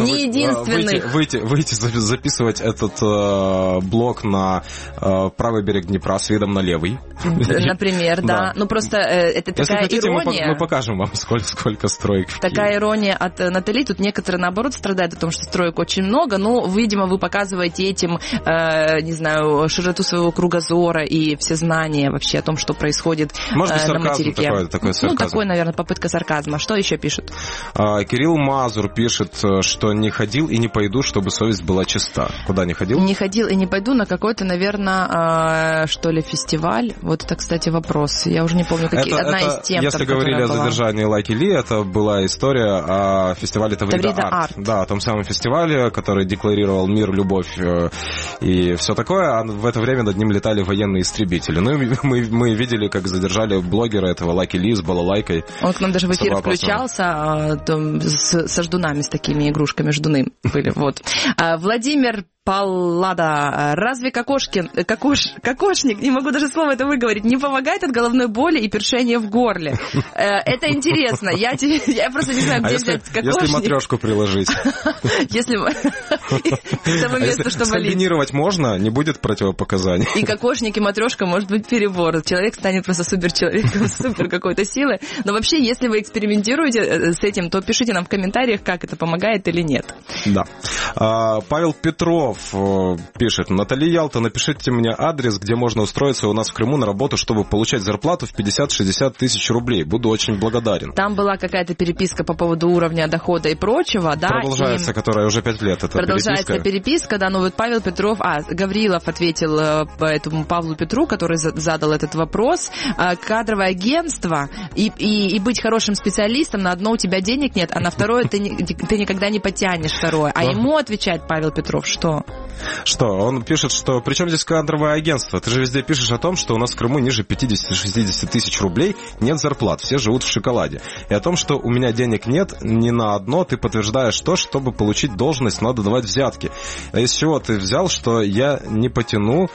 выйти записывать этот блог на правый берег Днепра с видом на левый. Например, да. Просто это такая ирония. Мы покажем вам, сколько строек в Киеве. Такая ирония от Натальи. Тут некоторые, наоборот, страдают о том, что строек очень много. Видимо, вы показываете этим, не знаю, широту своего кругозора и все знания вообще о том, что происходит на материке. Такой сарказм. Такой, наверное, попытка сарказма. Что еще пишут? Кирилл Мазур пишет, что не ходил и не пойду, чтобы совесть была чиста. Куда не ходил? Не ходил и не пойду на какой-то, наверное, что ли, фестиваль. Вот это, кстати, вопрос. Я уже не помню, одна из тем. Если говорили о задержании Lucky Ли, это была история о фестивале Таврида Арт. Да, о том самом фестивале, который декларировал мир, любовь и все такое, а в это время над ним летали военные истребители. Мы видели, как задержали блогера этого Lucky Ли с балалайкой. Он к нам даже в эфир включался со ждунами, с такими игрушками, ждуны были. Вот. Владимир Паллада. Разве кокошник, не могу даже слово это выговорить, не помогает от головной боли и першения в горле? Это интересно. Я просто не знаю, где взять кокошник. Если матрешку приложить? Если к тому месту, что болит. Скомбинировать можно, не будет противопоказаний. И кокошник, и матрешка может быть перебор. Человек станет просто суперчеловеком, супер какой-то силы. Но вообще, если вы экспериментируете с этим, то пишите нам в комментариях, как это помогает или нет. Да. Павел Петров Петров пишет: Наталья Ялта, напишите мне адрес, где можно устроиться у нас в Крыму на работу, чтобы получать зарплату в 50-60 тысяч рублей. Буду очень благодарен. Там была какая-то переписка по поводу уровня дохода и прочего, да? Продолжается, которая уже 5 лет, это продолжается переписка, да, ну вот Павел Петров, Гаврилов ответил этому Павлу Петру, который задал этот вопрос. Кадровое агентство и быть хорошим специалистом, на одно у тебя денег нет, а на второе ты никогда не потянешь второе. А ему отвечает Павел Петров, что? Что? Он пишет, что при чем здесь кадровое агентство? Ты же везде пишешь о том, что у нас в Крыму ниже 50-60 тысяч рублей нет зарплат, все живут в шоколаде. И о том, что у меня денег нет ни на одно, ты подтверждаешь то, чтобы получить должность, надо давать взятки. А из чего ты взял, что я не потяну...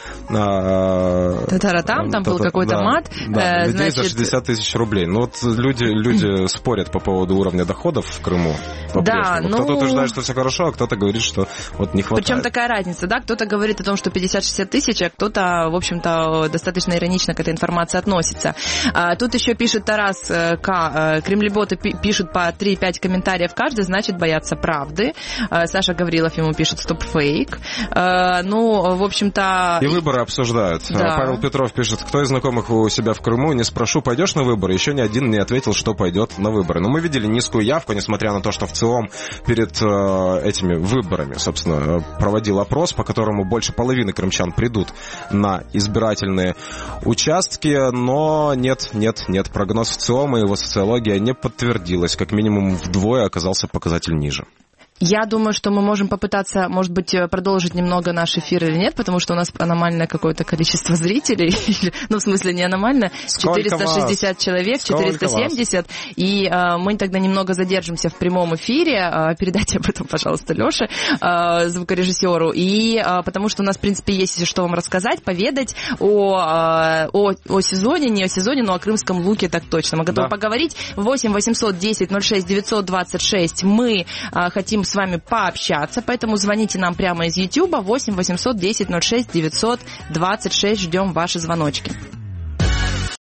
Там был какой-то мат. Да, людей за 60 тысяч рублей. Ну вот люди спорят по поводу уровня доходов в Крыму. Да, кто-то утверждает, что все хорошо, а кто-то говорит, что вот не хватает. Причем такая разница, да? Кто-то говорит о том, что 50-60 тысяч, а кто-то, в общем-то, достаточно иронично к этой информации относится. Тут еще пишет Тарас К. Кремлеботы пишут по 3-5 комментариев каждый, значит, боятся правды. Саша Гаврилов ему пишет стоп-фейк. Ну, в общем-то... И выборы обсуждают. Да. Павел Петров пишет: кто из знакомых у себя в Крыму, не спрошу, пойдешь на выборы? Еще ни один не ответил, что пойдет на выборы. Но мы видели низкую явку, несмотря на то, что в ЦИОМ перед этими выборами, собственно, проводил опрос, по которому больше половины крымчан придут на избирательные участки, но нет, прогноз ЦИОМа и его социология не подтвердилась. Как минимум вдвое оказался показатель ниже. Я думаю, что мы можем попытаться, может быть, продолжить немного наш эфир или нет, потому что у нас аномальное какое-то количество зрителей. Ну, в смысле, не аномальное. 460 человек, 470. И мы тогда немного задержимся в прямом эфире. Передайте об этом, пожалуйста, Лёше, звукорежиссеру. И потому что у нас, в принципе, есть что вам рассказать, поведать о сезоне, не о сезоне, но о крымском луке так точно. Мы готовы поговорить. 8 800 10 06 926. Мы хотим с вами пообщаться, поэтому звоните нам прямо из YouTube 8 800 10 06 926. Ждем ваши звоночки.